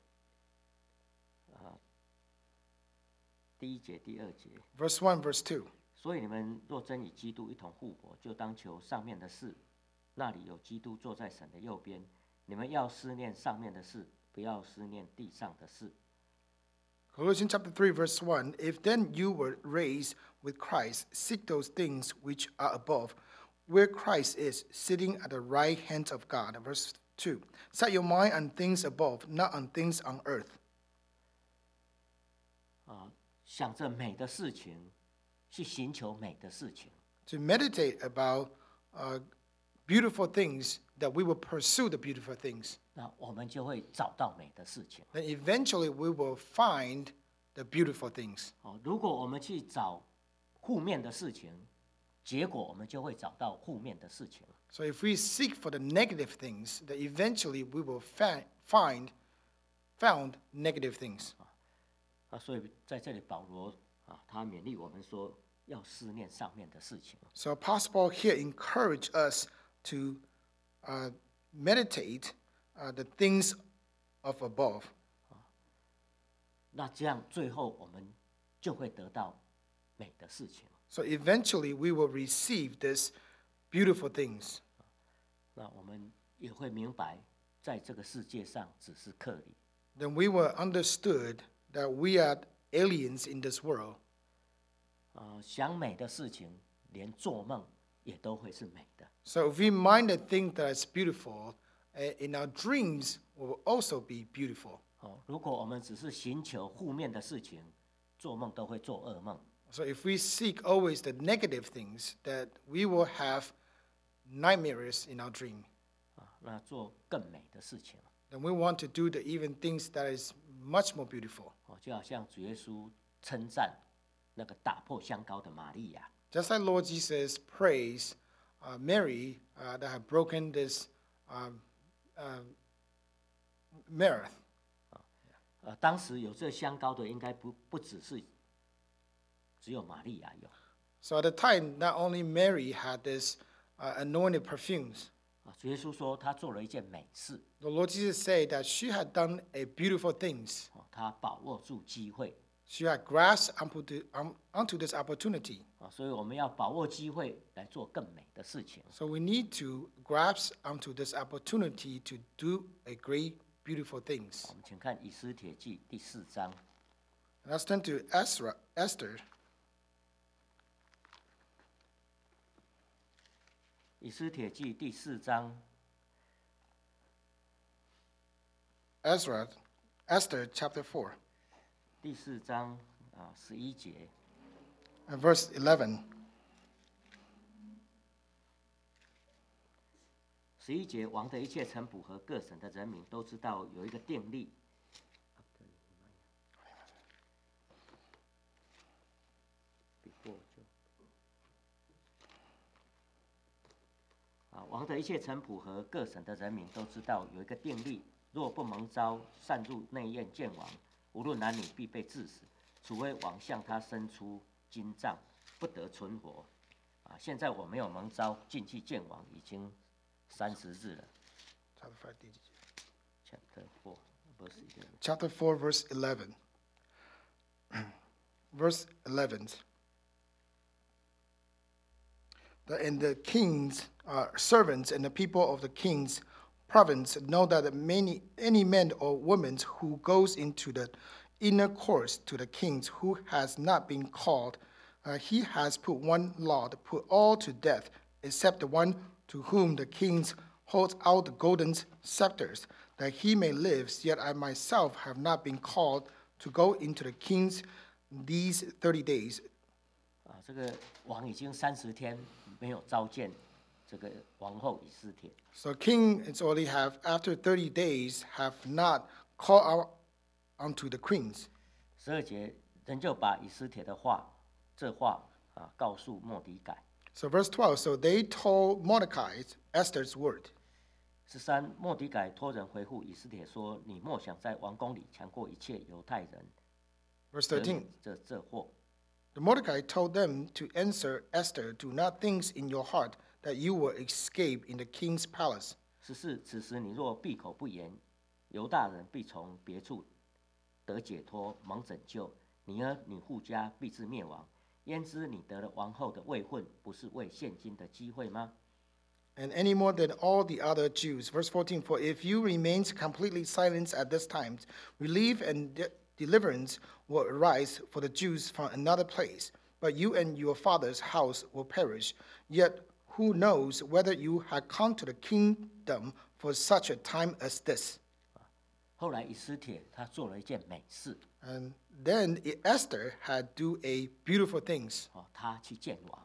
第1节、第2节。 Verse 1, verse 2. 所以你们若真与基督一同复活，就当求上面的事，那里有基督坐在神的右边。你们要思念上面的事，不要思念地上的事。 Colossians chapter 3, verse 1. If then you were raised with Christ, seek those things which are above, where Christ is, sitting at the right hand of God. Verse 2. Set your mind on things above, not on things on earth. 想着美的事情，去寻求美的事情。 To meditate about beautiful things, that we will pursue the beautiful things. 那我们就会找到美的事情。 Then eventually we will find the beautiful things. 如果我们去找负面的事情，结果我们就会找到负面的事情。 So if we seek for the negative things, then eventually we will found negative things. 所以在这里保罗他勉励我们说，要思念上面的事情。 So Apostle Paul here encourage us to meditate the things of above. 那这样最后我们就会得到美的事情。 So eventually we will receive these beautiful things. 那我们也会明白，在这个世界上只是客旅。 Then we will understood that we are aliens in this world. 想美的事情，连做梦也都会是美的。 So if we mind the thing that is beautiful, in our dreams will also be beautiful. 如果我们只是寻求负面的事情，做梦都会做噩梦。 So if we seek always the negative things, that we will have nightmares in our dream. 那做更美的事情。 Then we want to do the even things that is much more beautiful. 就好像主耶稣称赞那个打破香膏的玛利亚。 Just like Lord Jesus praised Mary that had broken this mirror. 当时有这香膏的，应该不只是只有玛利亚有。 So at the time, not only Mary had this anointed perfumes. 主耶稣说他做了一件美事。 The Lord Jesus said that she had done a beautiful things. 他把握住机会。 She had grasped onto this opportunity. 所以我们要把握机会来做更美的事情。 So we need to grasp onto this opportunity to do a great, beautiful things. 我们请看以斯帖记第4章。 Let's turn to Esther. 以斯帖记第4章。 Esther chapter 4. 第4章11节。 And verse 11. 11节，王的一切臣仆和各省的人民都知道有一个定例。王的一切臣仆和各省的人民都知道有一个定例，若不蒙召擅入内院见王，无论男女必被治死，除非王向他伸出金杖，不得存活。现在我没有蒙召进去见王，已经30日了。 Chapter 4, verse 11. Verse 11. And the king's servants and the people of the king's province know that any man or woman who goes into the inner courts to the king who has not been called, he has put one law to put all to death, except the one to whom the king holds out the golden scepters, that he may live. Yet I myself have not been called to go into the king's these 30 days. 这个王已经30天没有召见这个王后以斯帖。 So king is already have after 30 days have not called out unto the queens. 12节，人就把以斯帖的这话告诉末底改。 So verse 12, so they told Mordecai Esther's word. 13，末底改托人回复以斯帖说：“你莫想在王宫里强过一切犹太人。” Verse 13. 这祸。 The Mordecai told them to answer Esther, do not think in your heart that you will escape in the king's palace. 14，此时你若闭口不言，犹大人必从别处得解脱，蒙拯救，你和你户家必至灭亡。焉知你得了王后的位分，不是为现今的机会吗？ And any more than all the other Jews. Verse 14, for if you remain completely silent at this time, relief and deliverance will arise for the Jews from another place, but you and your father's house will perish. Yet who knows whether you had come to the kingdom for such a time as this? 后来以斯帖他做了一件美事。 And then Esther had do a beautiful things. 他去见王。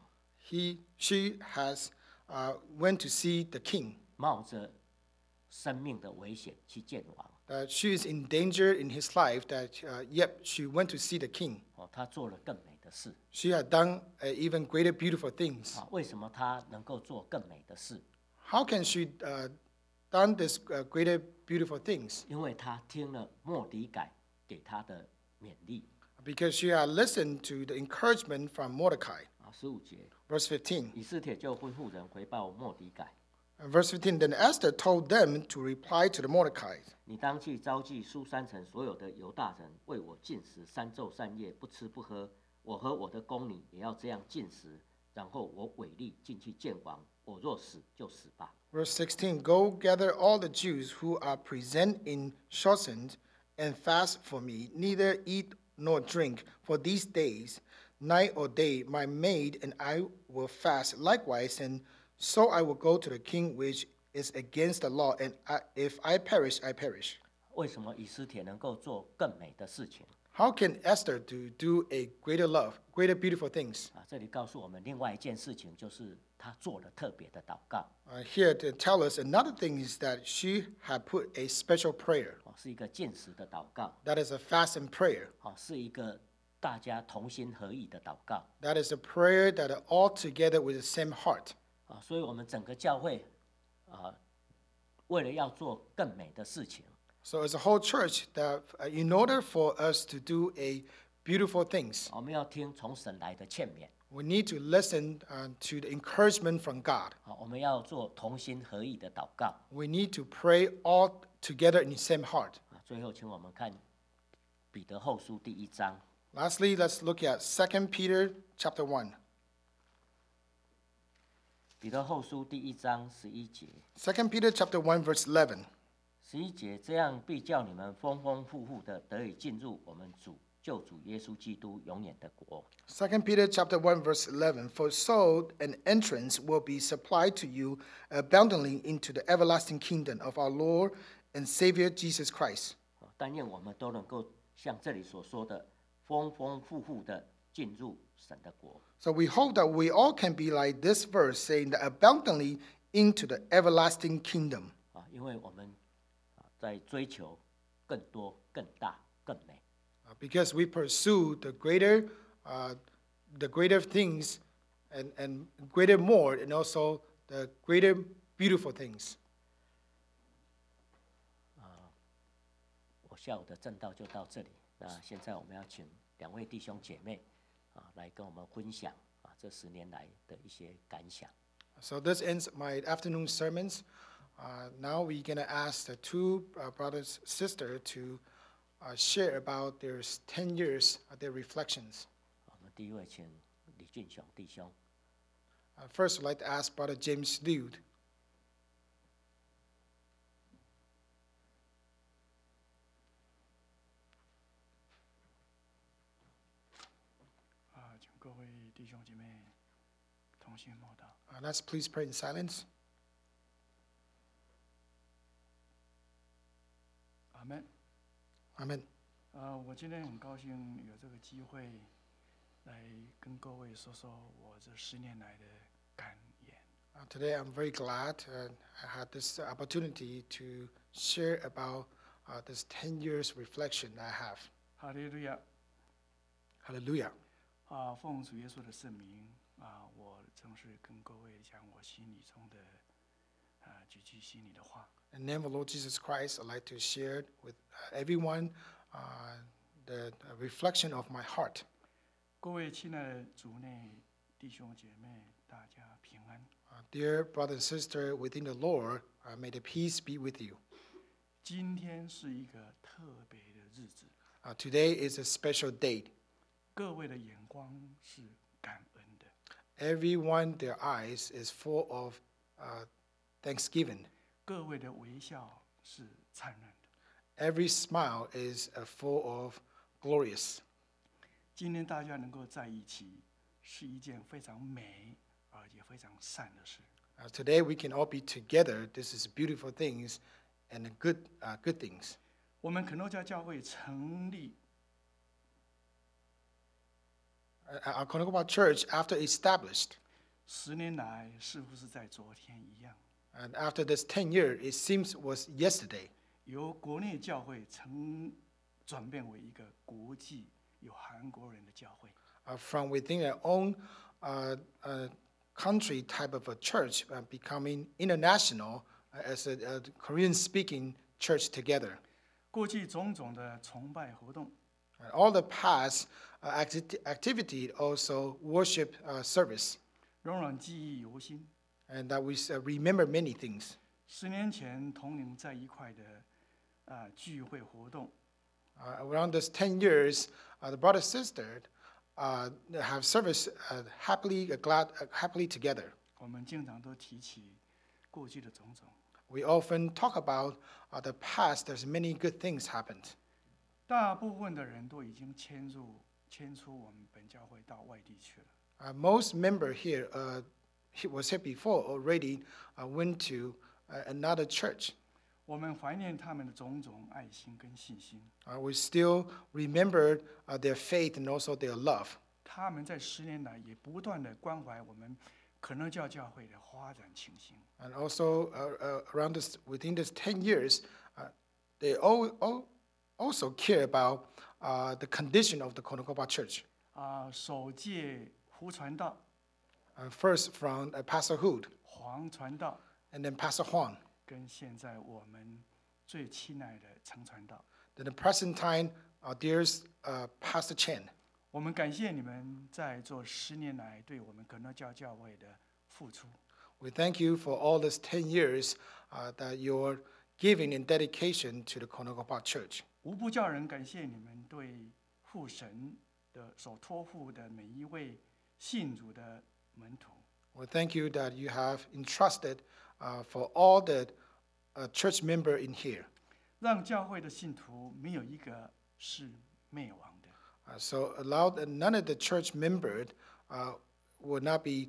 She has went to see the king. 冒着生命的危险去见王。 She is in danger in his life. Yet she went to see the king. 他做了更美的事。 She had done even greater beautiful things. 为什么他能够做更美的事？ How can she done this greater beautiful things? 因为他听了末底改给他的勉励。 Because she had listened to the encouragement from Mordecai. 15节。 Verse 15. 以斯帖就吩咐人回报末底改。 Verse 15, then Esther told them to reply to the Mordecai. 你当去召集书珊城所有的犹大人，为我禁食3昼3夜，不吃不喝。我和我的宫女也要这样禁食，然后我违例进去见王。我若死就死吧。 Verse 16, go gather all the Jews who are present in Shushan and fast for me, neither eat nor drink for these days, night or day. My maid and I will fast likewise, and so I will go to the king, which is against the law, and if I perish, I perish. 为什么以斯帖能够做更美的事情？ How can Esther do a greater love, greater beautiful things? 这里告诉我们另外一件事情，就是他做了特别的祷告。 Here to tell us another thing is that she had put a special prayer. 是一个禁食的祷告。 That is a fast and prayer. 是一个大家同心合意的祷告。 That is a prayer that are all together with the same heart. 所以我们整个教会为了要做更美的事情。 So as a whole church, that in order for us to do a beautiful things, 我们要听从神来的劝勉。 we need to listen to the encouragement from God. 我们要做同心合意的祷告。 We need to pray all together in the same heart. 最后，请我们看彼得后书第1章。 Lastly, let's look at 2 Peter chapter 1. 彼得后书第1章11节。 2 Peter chapter 1 verse 11. 11节，这样必叫你们丰丰富富的得以进入我们救主耶稣基督永远的国。 2 Peter chapter 1 verse 11. For so an entrance will be supplied to you abundantly into the everlasting kingdom of our Lord and Savior Jesus Christ. 但愿我们都能够像这里所说的，丰丰富富的进入神的国。 So we hope that we all can be like this verse saying that abundantly into the everlasting kingdom. 因为我们在追求更多、更大、更美。 Because we pursue the greater things and greater more, and also the greater beautiful things. 我下午的正道就到这里。那现在我们要请2位弟兄姐妹来跟我们分享这10年来的一些感想。 So this ends my afternoon sermons. Now we're going to ask the two brothers and sisters to share about their 10 years, their reflections. 我们第一位请李俊雄弟兄。 First, I'd like to ask Brother James Liu. 请各位弟兄姐妹同心默祷。 Let's please pray in silence. 阿门。 Amen. 我今天很高兴有这个机会来跟各位说说我这10年来的感言。 Today, I'm very glad I had this opportunity to share about this 10 years reflection I have. 哈利路亚。 Hallelujah. 奉主耶稣的圣名我正式跟各位讲我心里中的几句心里的话。 In the name of Lord Jesus Christ, I'd like to share with everyone the reflection of my heart. 各位亲爱的主内弟兄姐妹，大家平安。 Dear brother and sister within the Lord, may the peace be with you. 今天是一个特别的日子。 Today is a special date. 各位的眼光是感恩的。 Everyone, their eyes is full of thanksgiving. 各位的微笑是灿烂的。 Every smile is full of glorious. 今天大家能够在一起，是一件非常美而且非常善的事。 Today we can all be together. This is beautiful things and good things. 我们肯诺加教会成立 Our Konokoma Church, after established, 10年来，似乎是在昨天一样。 and after this 10 years, it seems was yesterday. 由国内教会转变为一个国际有韩国人的教会。 From within their own country type of a church, becoming international as a Korean-speaking church together. 过去种种的崇拜活动， And all the past activity, also worship service, 仍然记忆犹新。 and that we remember many things. 10年前同龄在一块的聚会活动， Around this 10 years, the brother and sister have service happily together. 我们经常都提起过去的种种。 We often talk about the past. There's many good things happened. 大部分的人都已经迁出我们本教会到外地去了。 Most member here was here before already went to another church. 我们怀念他们的种种爱心跟信心。 We still remember their faith and also their love. 他们在10年来也不断的关怀我们可能教教会的发展情形。 And also within this 10 years, they also care about the condition of the Konokoma Church. 首届胡传道， First from Pastor Hood, 黄传道， and then Pastor Huang. 跟现在我们最亲爱的陈传道。 Then the present time, dearest Pastor Chen. 我们感谢你们在做10年来对我们可能教会的付出。 We thank you for all these 10 years that you're giving in dedication to the Konokoma Church. 无不叫人感谢你们对父神的所托付的每一位信主的门徒。 We thank you that you have entrusted for all the church member in here. 让教会的信徒没有一个是灭亡的。 So allow that none of the church members will not be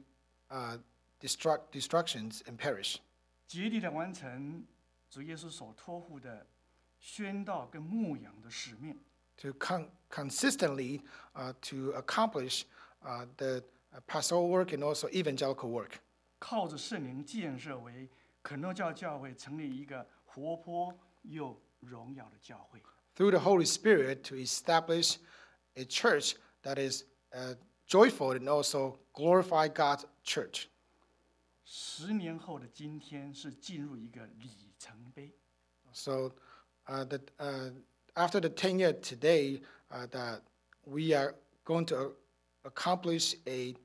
destructions and perish. 竭力的完成主耶稣所托付的宣道跟牧养的使命。 To consistently to accomplish the pastoral work and also evangelical work. 靠着圣灵建设为肯诺教教会，成立一个活泼又荣耀的教会。 through the Holy Spirit to establish a church that is joyful and also glorify God's church. 10年后的今天是进入一个里程碑。 So after the 10-year today, that we are going to accomplish a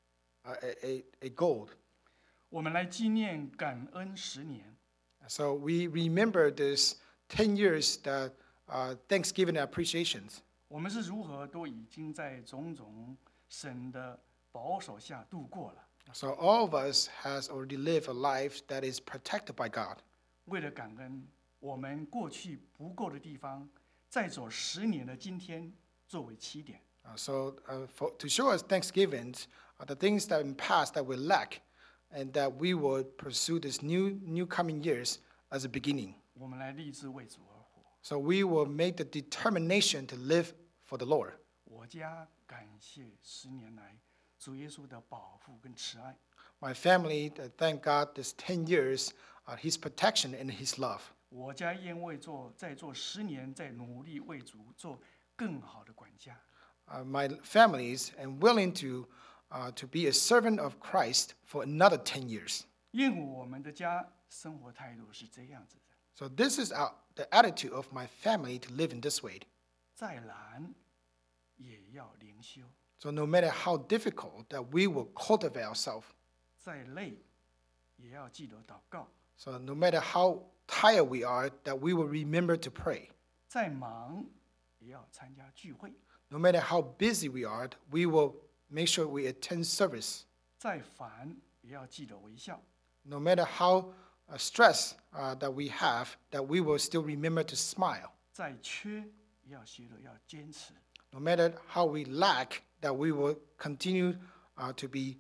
goal. 我们来纪念感恩10年。 So we remember this 10 years that Thanksgiving appreciations. 我们是如何都已经在种种神的保守下度过了。 So all of us has already lived a life that is protected by God. 为了感恩，我们过去不够的地方，再走10年的今天作为起点。 To show us Thanksgiving, the things that in past that we lack, and that we would pursue this new coming years as a beginning. 我们来立志为主而活。 So we will make the determination to live for the Lord. 我家感谢10年来主耶稣的保护跟慈爱。 My family, thank God, this 10 years, His protection and His love. 我家愿为再做10年，在努力为主做更好的管家。 My families and willing to be a servant of Christ for another 10 years. 因为我们的家生活态度是这样子的， So this is the attitude of my family to live in this way. 再难也要灵修， So no matter how difficult, that we will cultivate ourselves. 再累也要记得祷告， So no matter how tired we are, that we will remember to pray. 再忙也要参加聚会， No matter how busy we are, we will make sure we attend service. 再烦也要记得微笑， No matter how stress that we have, that we will still remember to smile. 再缺也要学着要坚持， No matter how we lack, that we will continue to be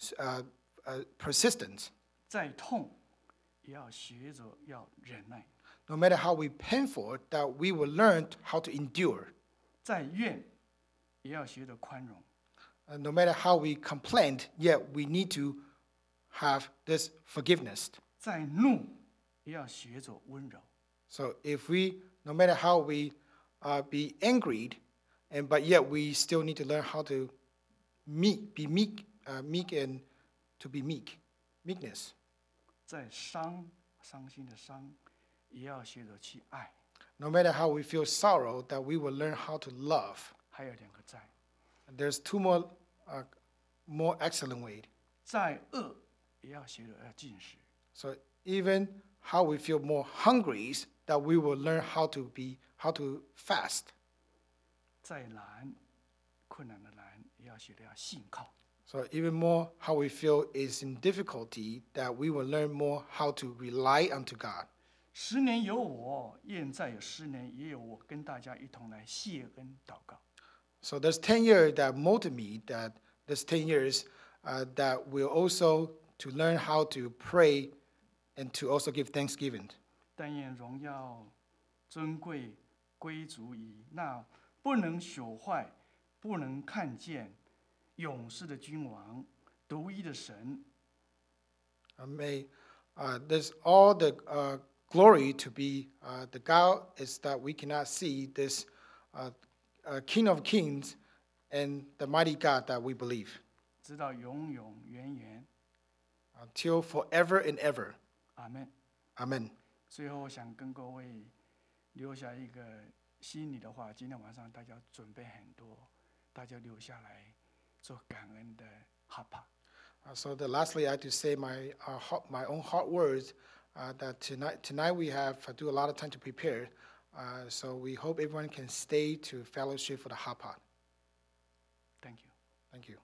persistent. 再痛也要学着要忍耐， No matter how we painful, that we will learn how to endure. 再怨也要学着宽容， No matter how we complain, yet we need to have this forgiveness. 再怒也要学着温柔， So no matter how we be angry, but yet we still need to learn how to be meek and to be meekness. 再伤心的伤也要学着去爱。 No matter how we feel sorrow, that we will learn how to love. 还有2个在， And there's 2 more excellent ways. 再饿也要学着要进食， So even how we feel more hungry, that we will learn how to fast. 再难困难的难也要学着要信靠。 So even more how we feel is in difficulty, that we will learn more how to rely unto God. 10年有我，现在有10年也有我，跟大家一同来谢恩祷告。 So there's 10 years that molded me, that there's 10 years that will also to learn how to pray and to also give thanksgiving. 但愿荣耀尊贵归主于那不能朽坏、不能看见、永世的君王、独一的神。 May there's all the glory to be the God is that we cannot see, this King of Kings and the mighty God that we believe, 直到永永远远。 until forever and ever. 阿门。 Amen. 最后，我想跟各位留下一个心里的话。今天晚上大家准备很多，大家留下来做感恩的哈帕。 So lastly, I have to say my own heart words that tonight we have do a lot of time to prepare. So we hope everyone can stay to fellowship for the hapa. Thank you. Thank you.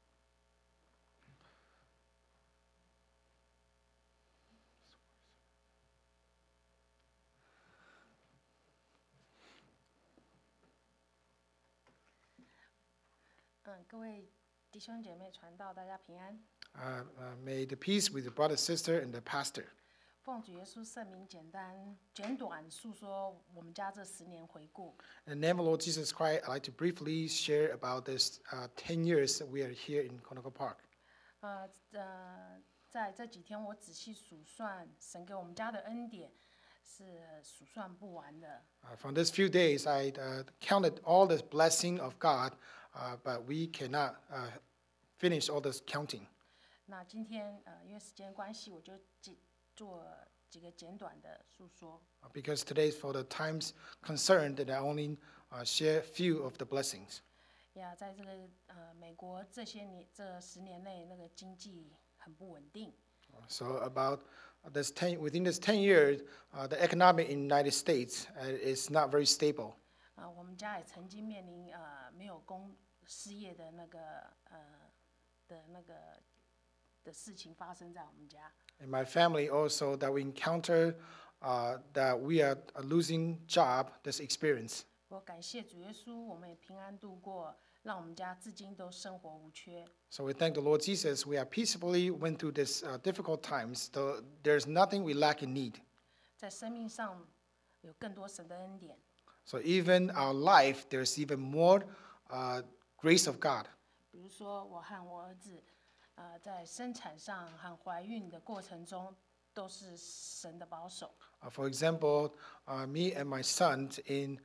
May the peace with the brother, sister, and the pastor. 奉主耶稣圣名，简短述说我们家这10年回顾。 In the name of Lord Jesus Christ, I'd like to briefly share about this 10 years that we are here in Conoco Park. 在这几天我仔细数算神给我们家的恩典，是数算不完的。 From these few days, I counted all the blessing of God, but we cannot finish all this counting. 那今天因为时间关系，我就做几个简短的述说。 Because today, for the times concerned, that I only share few of the blessings. 呀，在这个美国这10年内，那个经济很不稳定。 So about within this 10 years, the economic in the United States is not very stable. 我们家也曾经面临没有失业的的事情发生在我们家。 In my family also, that we encounter that we are losing job, this experience. 我感谢主耶稣，我们也平安度过，让我们家至今都生活无缺。 So we thank the Lord Jesus. We have peacefully went through this difficult times. Though there's nothing we lack in need. 在生命上有更多神的恩典。 So even our life, there's even more grace of God. 比如说，我和我儿子，在生产上和怀孕的过程中，都是神的保守。 For example, me and my son in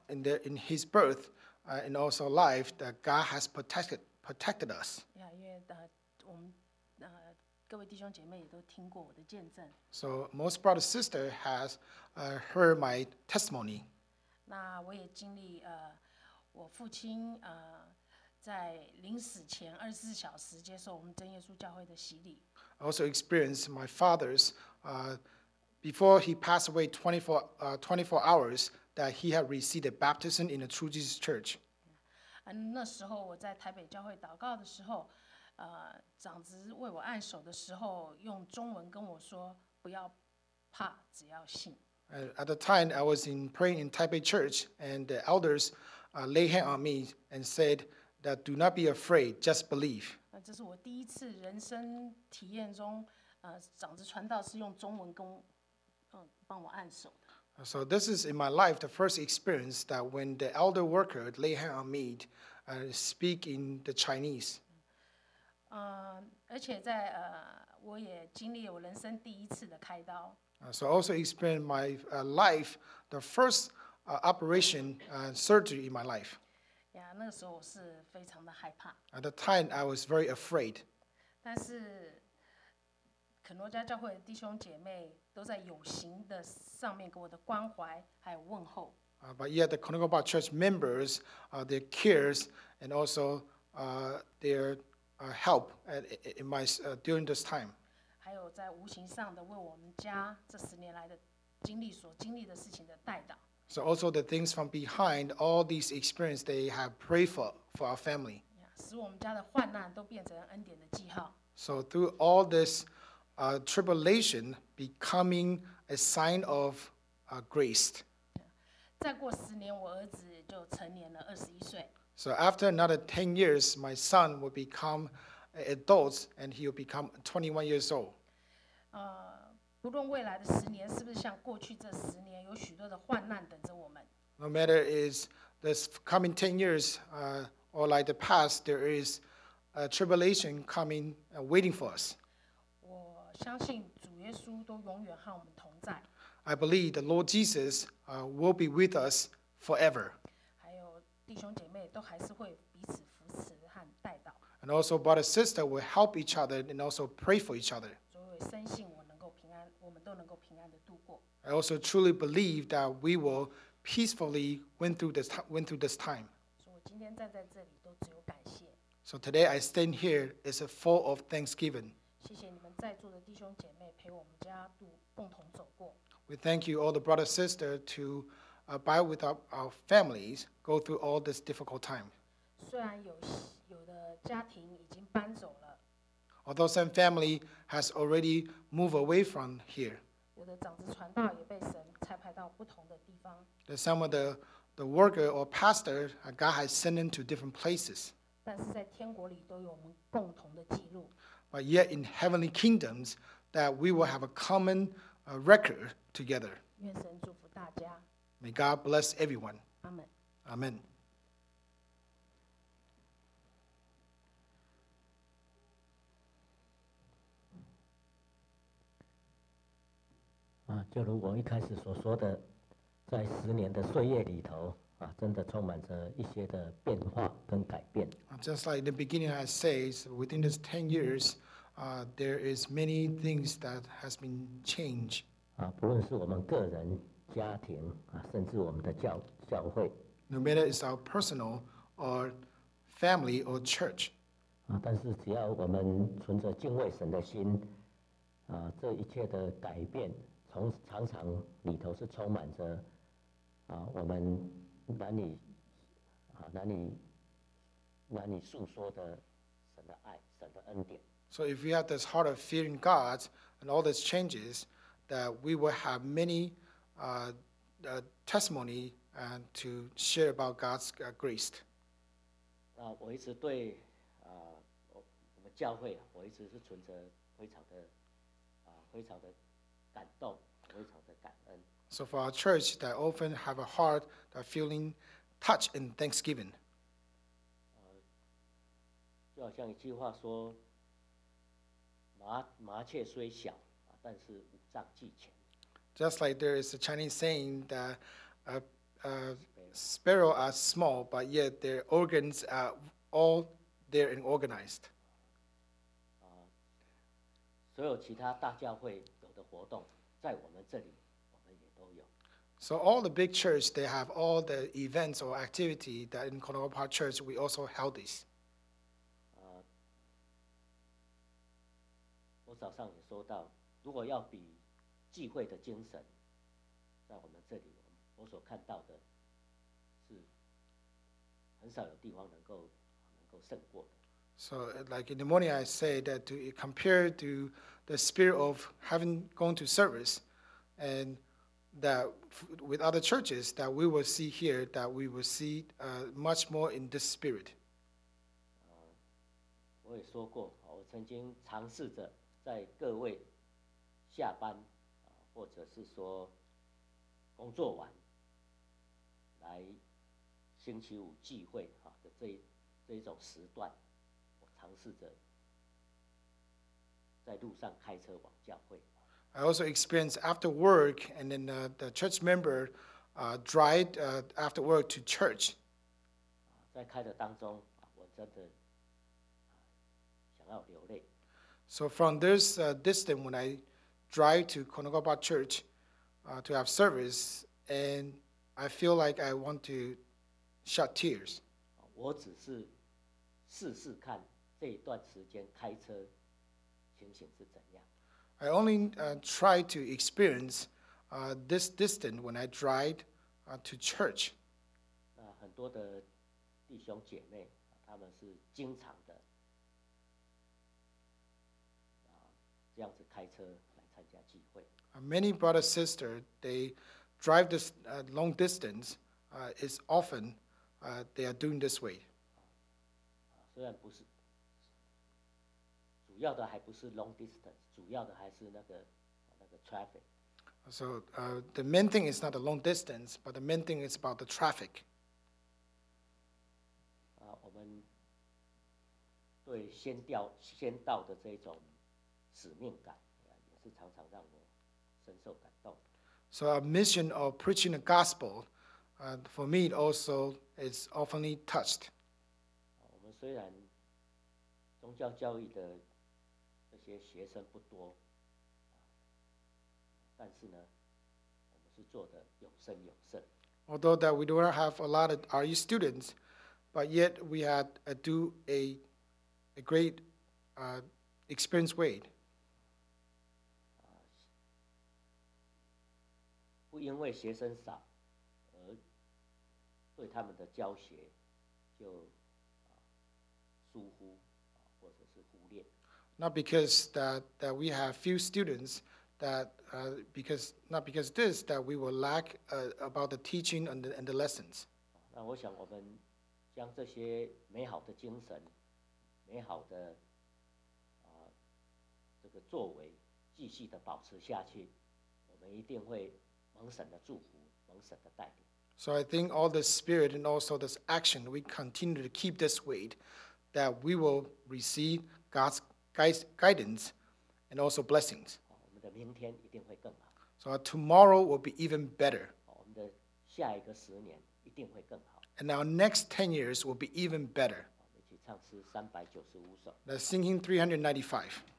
his birth and also life, that God has protected us. 因为我们各位弟兄姐妹也都听过我的见证。 So most brother sister has heard my testimony. 那我也经历我父亲在临死前24小时接受我们真耶稣教会的洗礼。 I also experienced my father's before he passed away 24 hours that he had received a baptism in the True Jesus Church. 那时候我在台北教会祷告的时候，长子为我按手的时候，用中文跟我说：“不要怕，只要信。” At the time, I was praying in Taipei Church, and the elders lay hand on me and said that do not be afraid, just believe. 这是我第一次人生体验中，长子传道是用中文帮我按手的。 So this is in my life the first experience that when the elder worker lay hand on me, speak in the Chinese. 而且我也经历了我人生第一次的开刀。 So I also experienced my life, the first operation surgery in my life. 那个时候我是非常的害怕。 At the time, I was very afraid. 但是肯诺家教会的弟兄姐妹都在有形的上面给我的关怀还有问候。 But yet the Konogoba Church members, their cares and also their help during this time. 还有在无形上的为我们家这10年来的所经历的事情的代祷。 So also the things from behind all these experiences they have prayed for our family. 使我们家的患难都变成恩典的记号。 So through all this tribulation becoming a sign of grace. 再过10年，我儿子就成年了，21岁。 So after another 10 years, my son will become adults and he will become 21 years old. 不论未来的10年是不是像过去这10年有许多的患难等着我们。 No matter is this coming 10 years or like the past, there is a tribulation coming waiting for us. 我相信主耶稣都永远和我们同在。 I believe the Lord Jesus will be with us forever. 还有弟兄姐妹都还是会彼此扶持和带导。 And also brother and sister will help each other and also pray for each other. 所以我深信我们都能够平安的度过。 I also truly believe that we will peacefully went through this time. 所以我今天站在这里都只有感谢。 So today I stand here is full of thanksgiving. 谢谢你们在座的弟兄姐妹陪我们家共同走过。 We thank you all the brother and sister to abide with our families, go through all this difficult time. 虽然有的家庭已经搬走了， Although some family has already moved away from here, 有的长子传道也被神差派到不同的地方， that some of the worker or pastor God has sent them to different places. 但是在天国里都有我们共同的记录。 But yet in heavenly kingdoms, that we will have a common record together. 愿神祝福大家， May God bless everyone. 阿们。 Amen. 就如我一开始所说的，在10年的岁月里头，真的充满着一些的变化跟改变。 Just like the beginning I says, within this 10 years, there is many things that has been changed. 不论是我们个人、家庭甚至我们的教会。 No matter it's our personal or family or church. 但是只要我们存着敬畏神的心，这一切的改变，常常里头是充满着我们难以诉说的神的爱、神的恩典。 So if we have this heart of fearing God and all these changes, that we will have many testimony to share about God's grace. 我一直对我们教会，我一直是存着非常的感动，非常的感恩。 So for our church, that often have a heart that feeling touch in thanksgiving. 就好像一句话说，麻雀虽小，但是五脏俱全。 Just like there is a Chinese saying that sparrows are small, but yet their organs are all there and organized. 所有其他大教会有的活动，在我们这里，我们也都有。 So all the big church, they have all the events or activity that in Konoha Park Church, we also held this. 我早上也说到，如果要比聚会的精神，在我们这里，我所看到的是很少有地方能够胜过的。 So like in the morning, I say that to compare to the spirit of having gone to service, and that with other churches that we will see here, that we will see much more in this spirit. 我也说过，我曾经尝试着在各位下班或者是说工作完来星期五聚会的这一种时段，我尝试着在路上开车往教会。 I also experienced after work, and then the church member drive after work to church. 在开的当中我真的想要流泪。 So from this distance, when I drive to Konogaba Church to have service, and I feel like I want to shed tears. 我只是试试看这一段时间开车情形是怎样。 I only try to experience this distance when I drive to church. 那很多的弟兄姐妹，他们是经常的这样子开车来参加聚会。 Many brothers sisters, they drive this long distance. Is often they are doing this way. 虽然不是主要的，还不是 long distance， 主要的还是那个 traffic。 So the main thing is not the long distance, but the main thing is about the traffic. 我们对先到的这种使命感，也是常常让我深受感动。 So our mission of preaching the gospel, for me, it also is oftenly touched. 我们虽然宗教教育的这些学生不多，但是呢，我们是做的有声有色。 Although that we do not have a lot of RE students, but yet we had do a great experience way. 不因为学生少而对他们的教学就疏忽或者是忽略。 Not because that we have few students, that not because this that we will lack about the teaching and the lessons. 那我想我们将这些美好的精神、美好的这个作为继续的保持下去，我们一定会蒙神的祝福，蒙神的带领。 So I think all the spirit and also this action, we continue to keep this weight, that we will receive God's guidance and also blessings. 我们的明天一定会更好。 So tomorrow will be even better. 我们的下一个10年一定会更好。 And our next 10 years will be even better. 我们一起唱诗395首。 Let's sing hymn 395.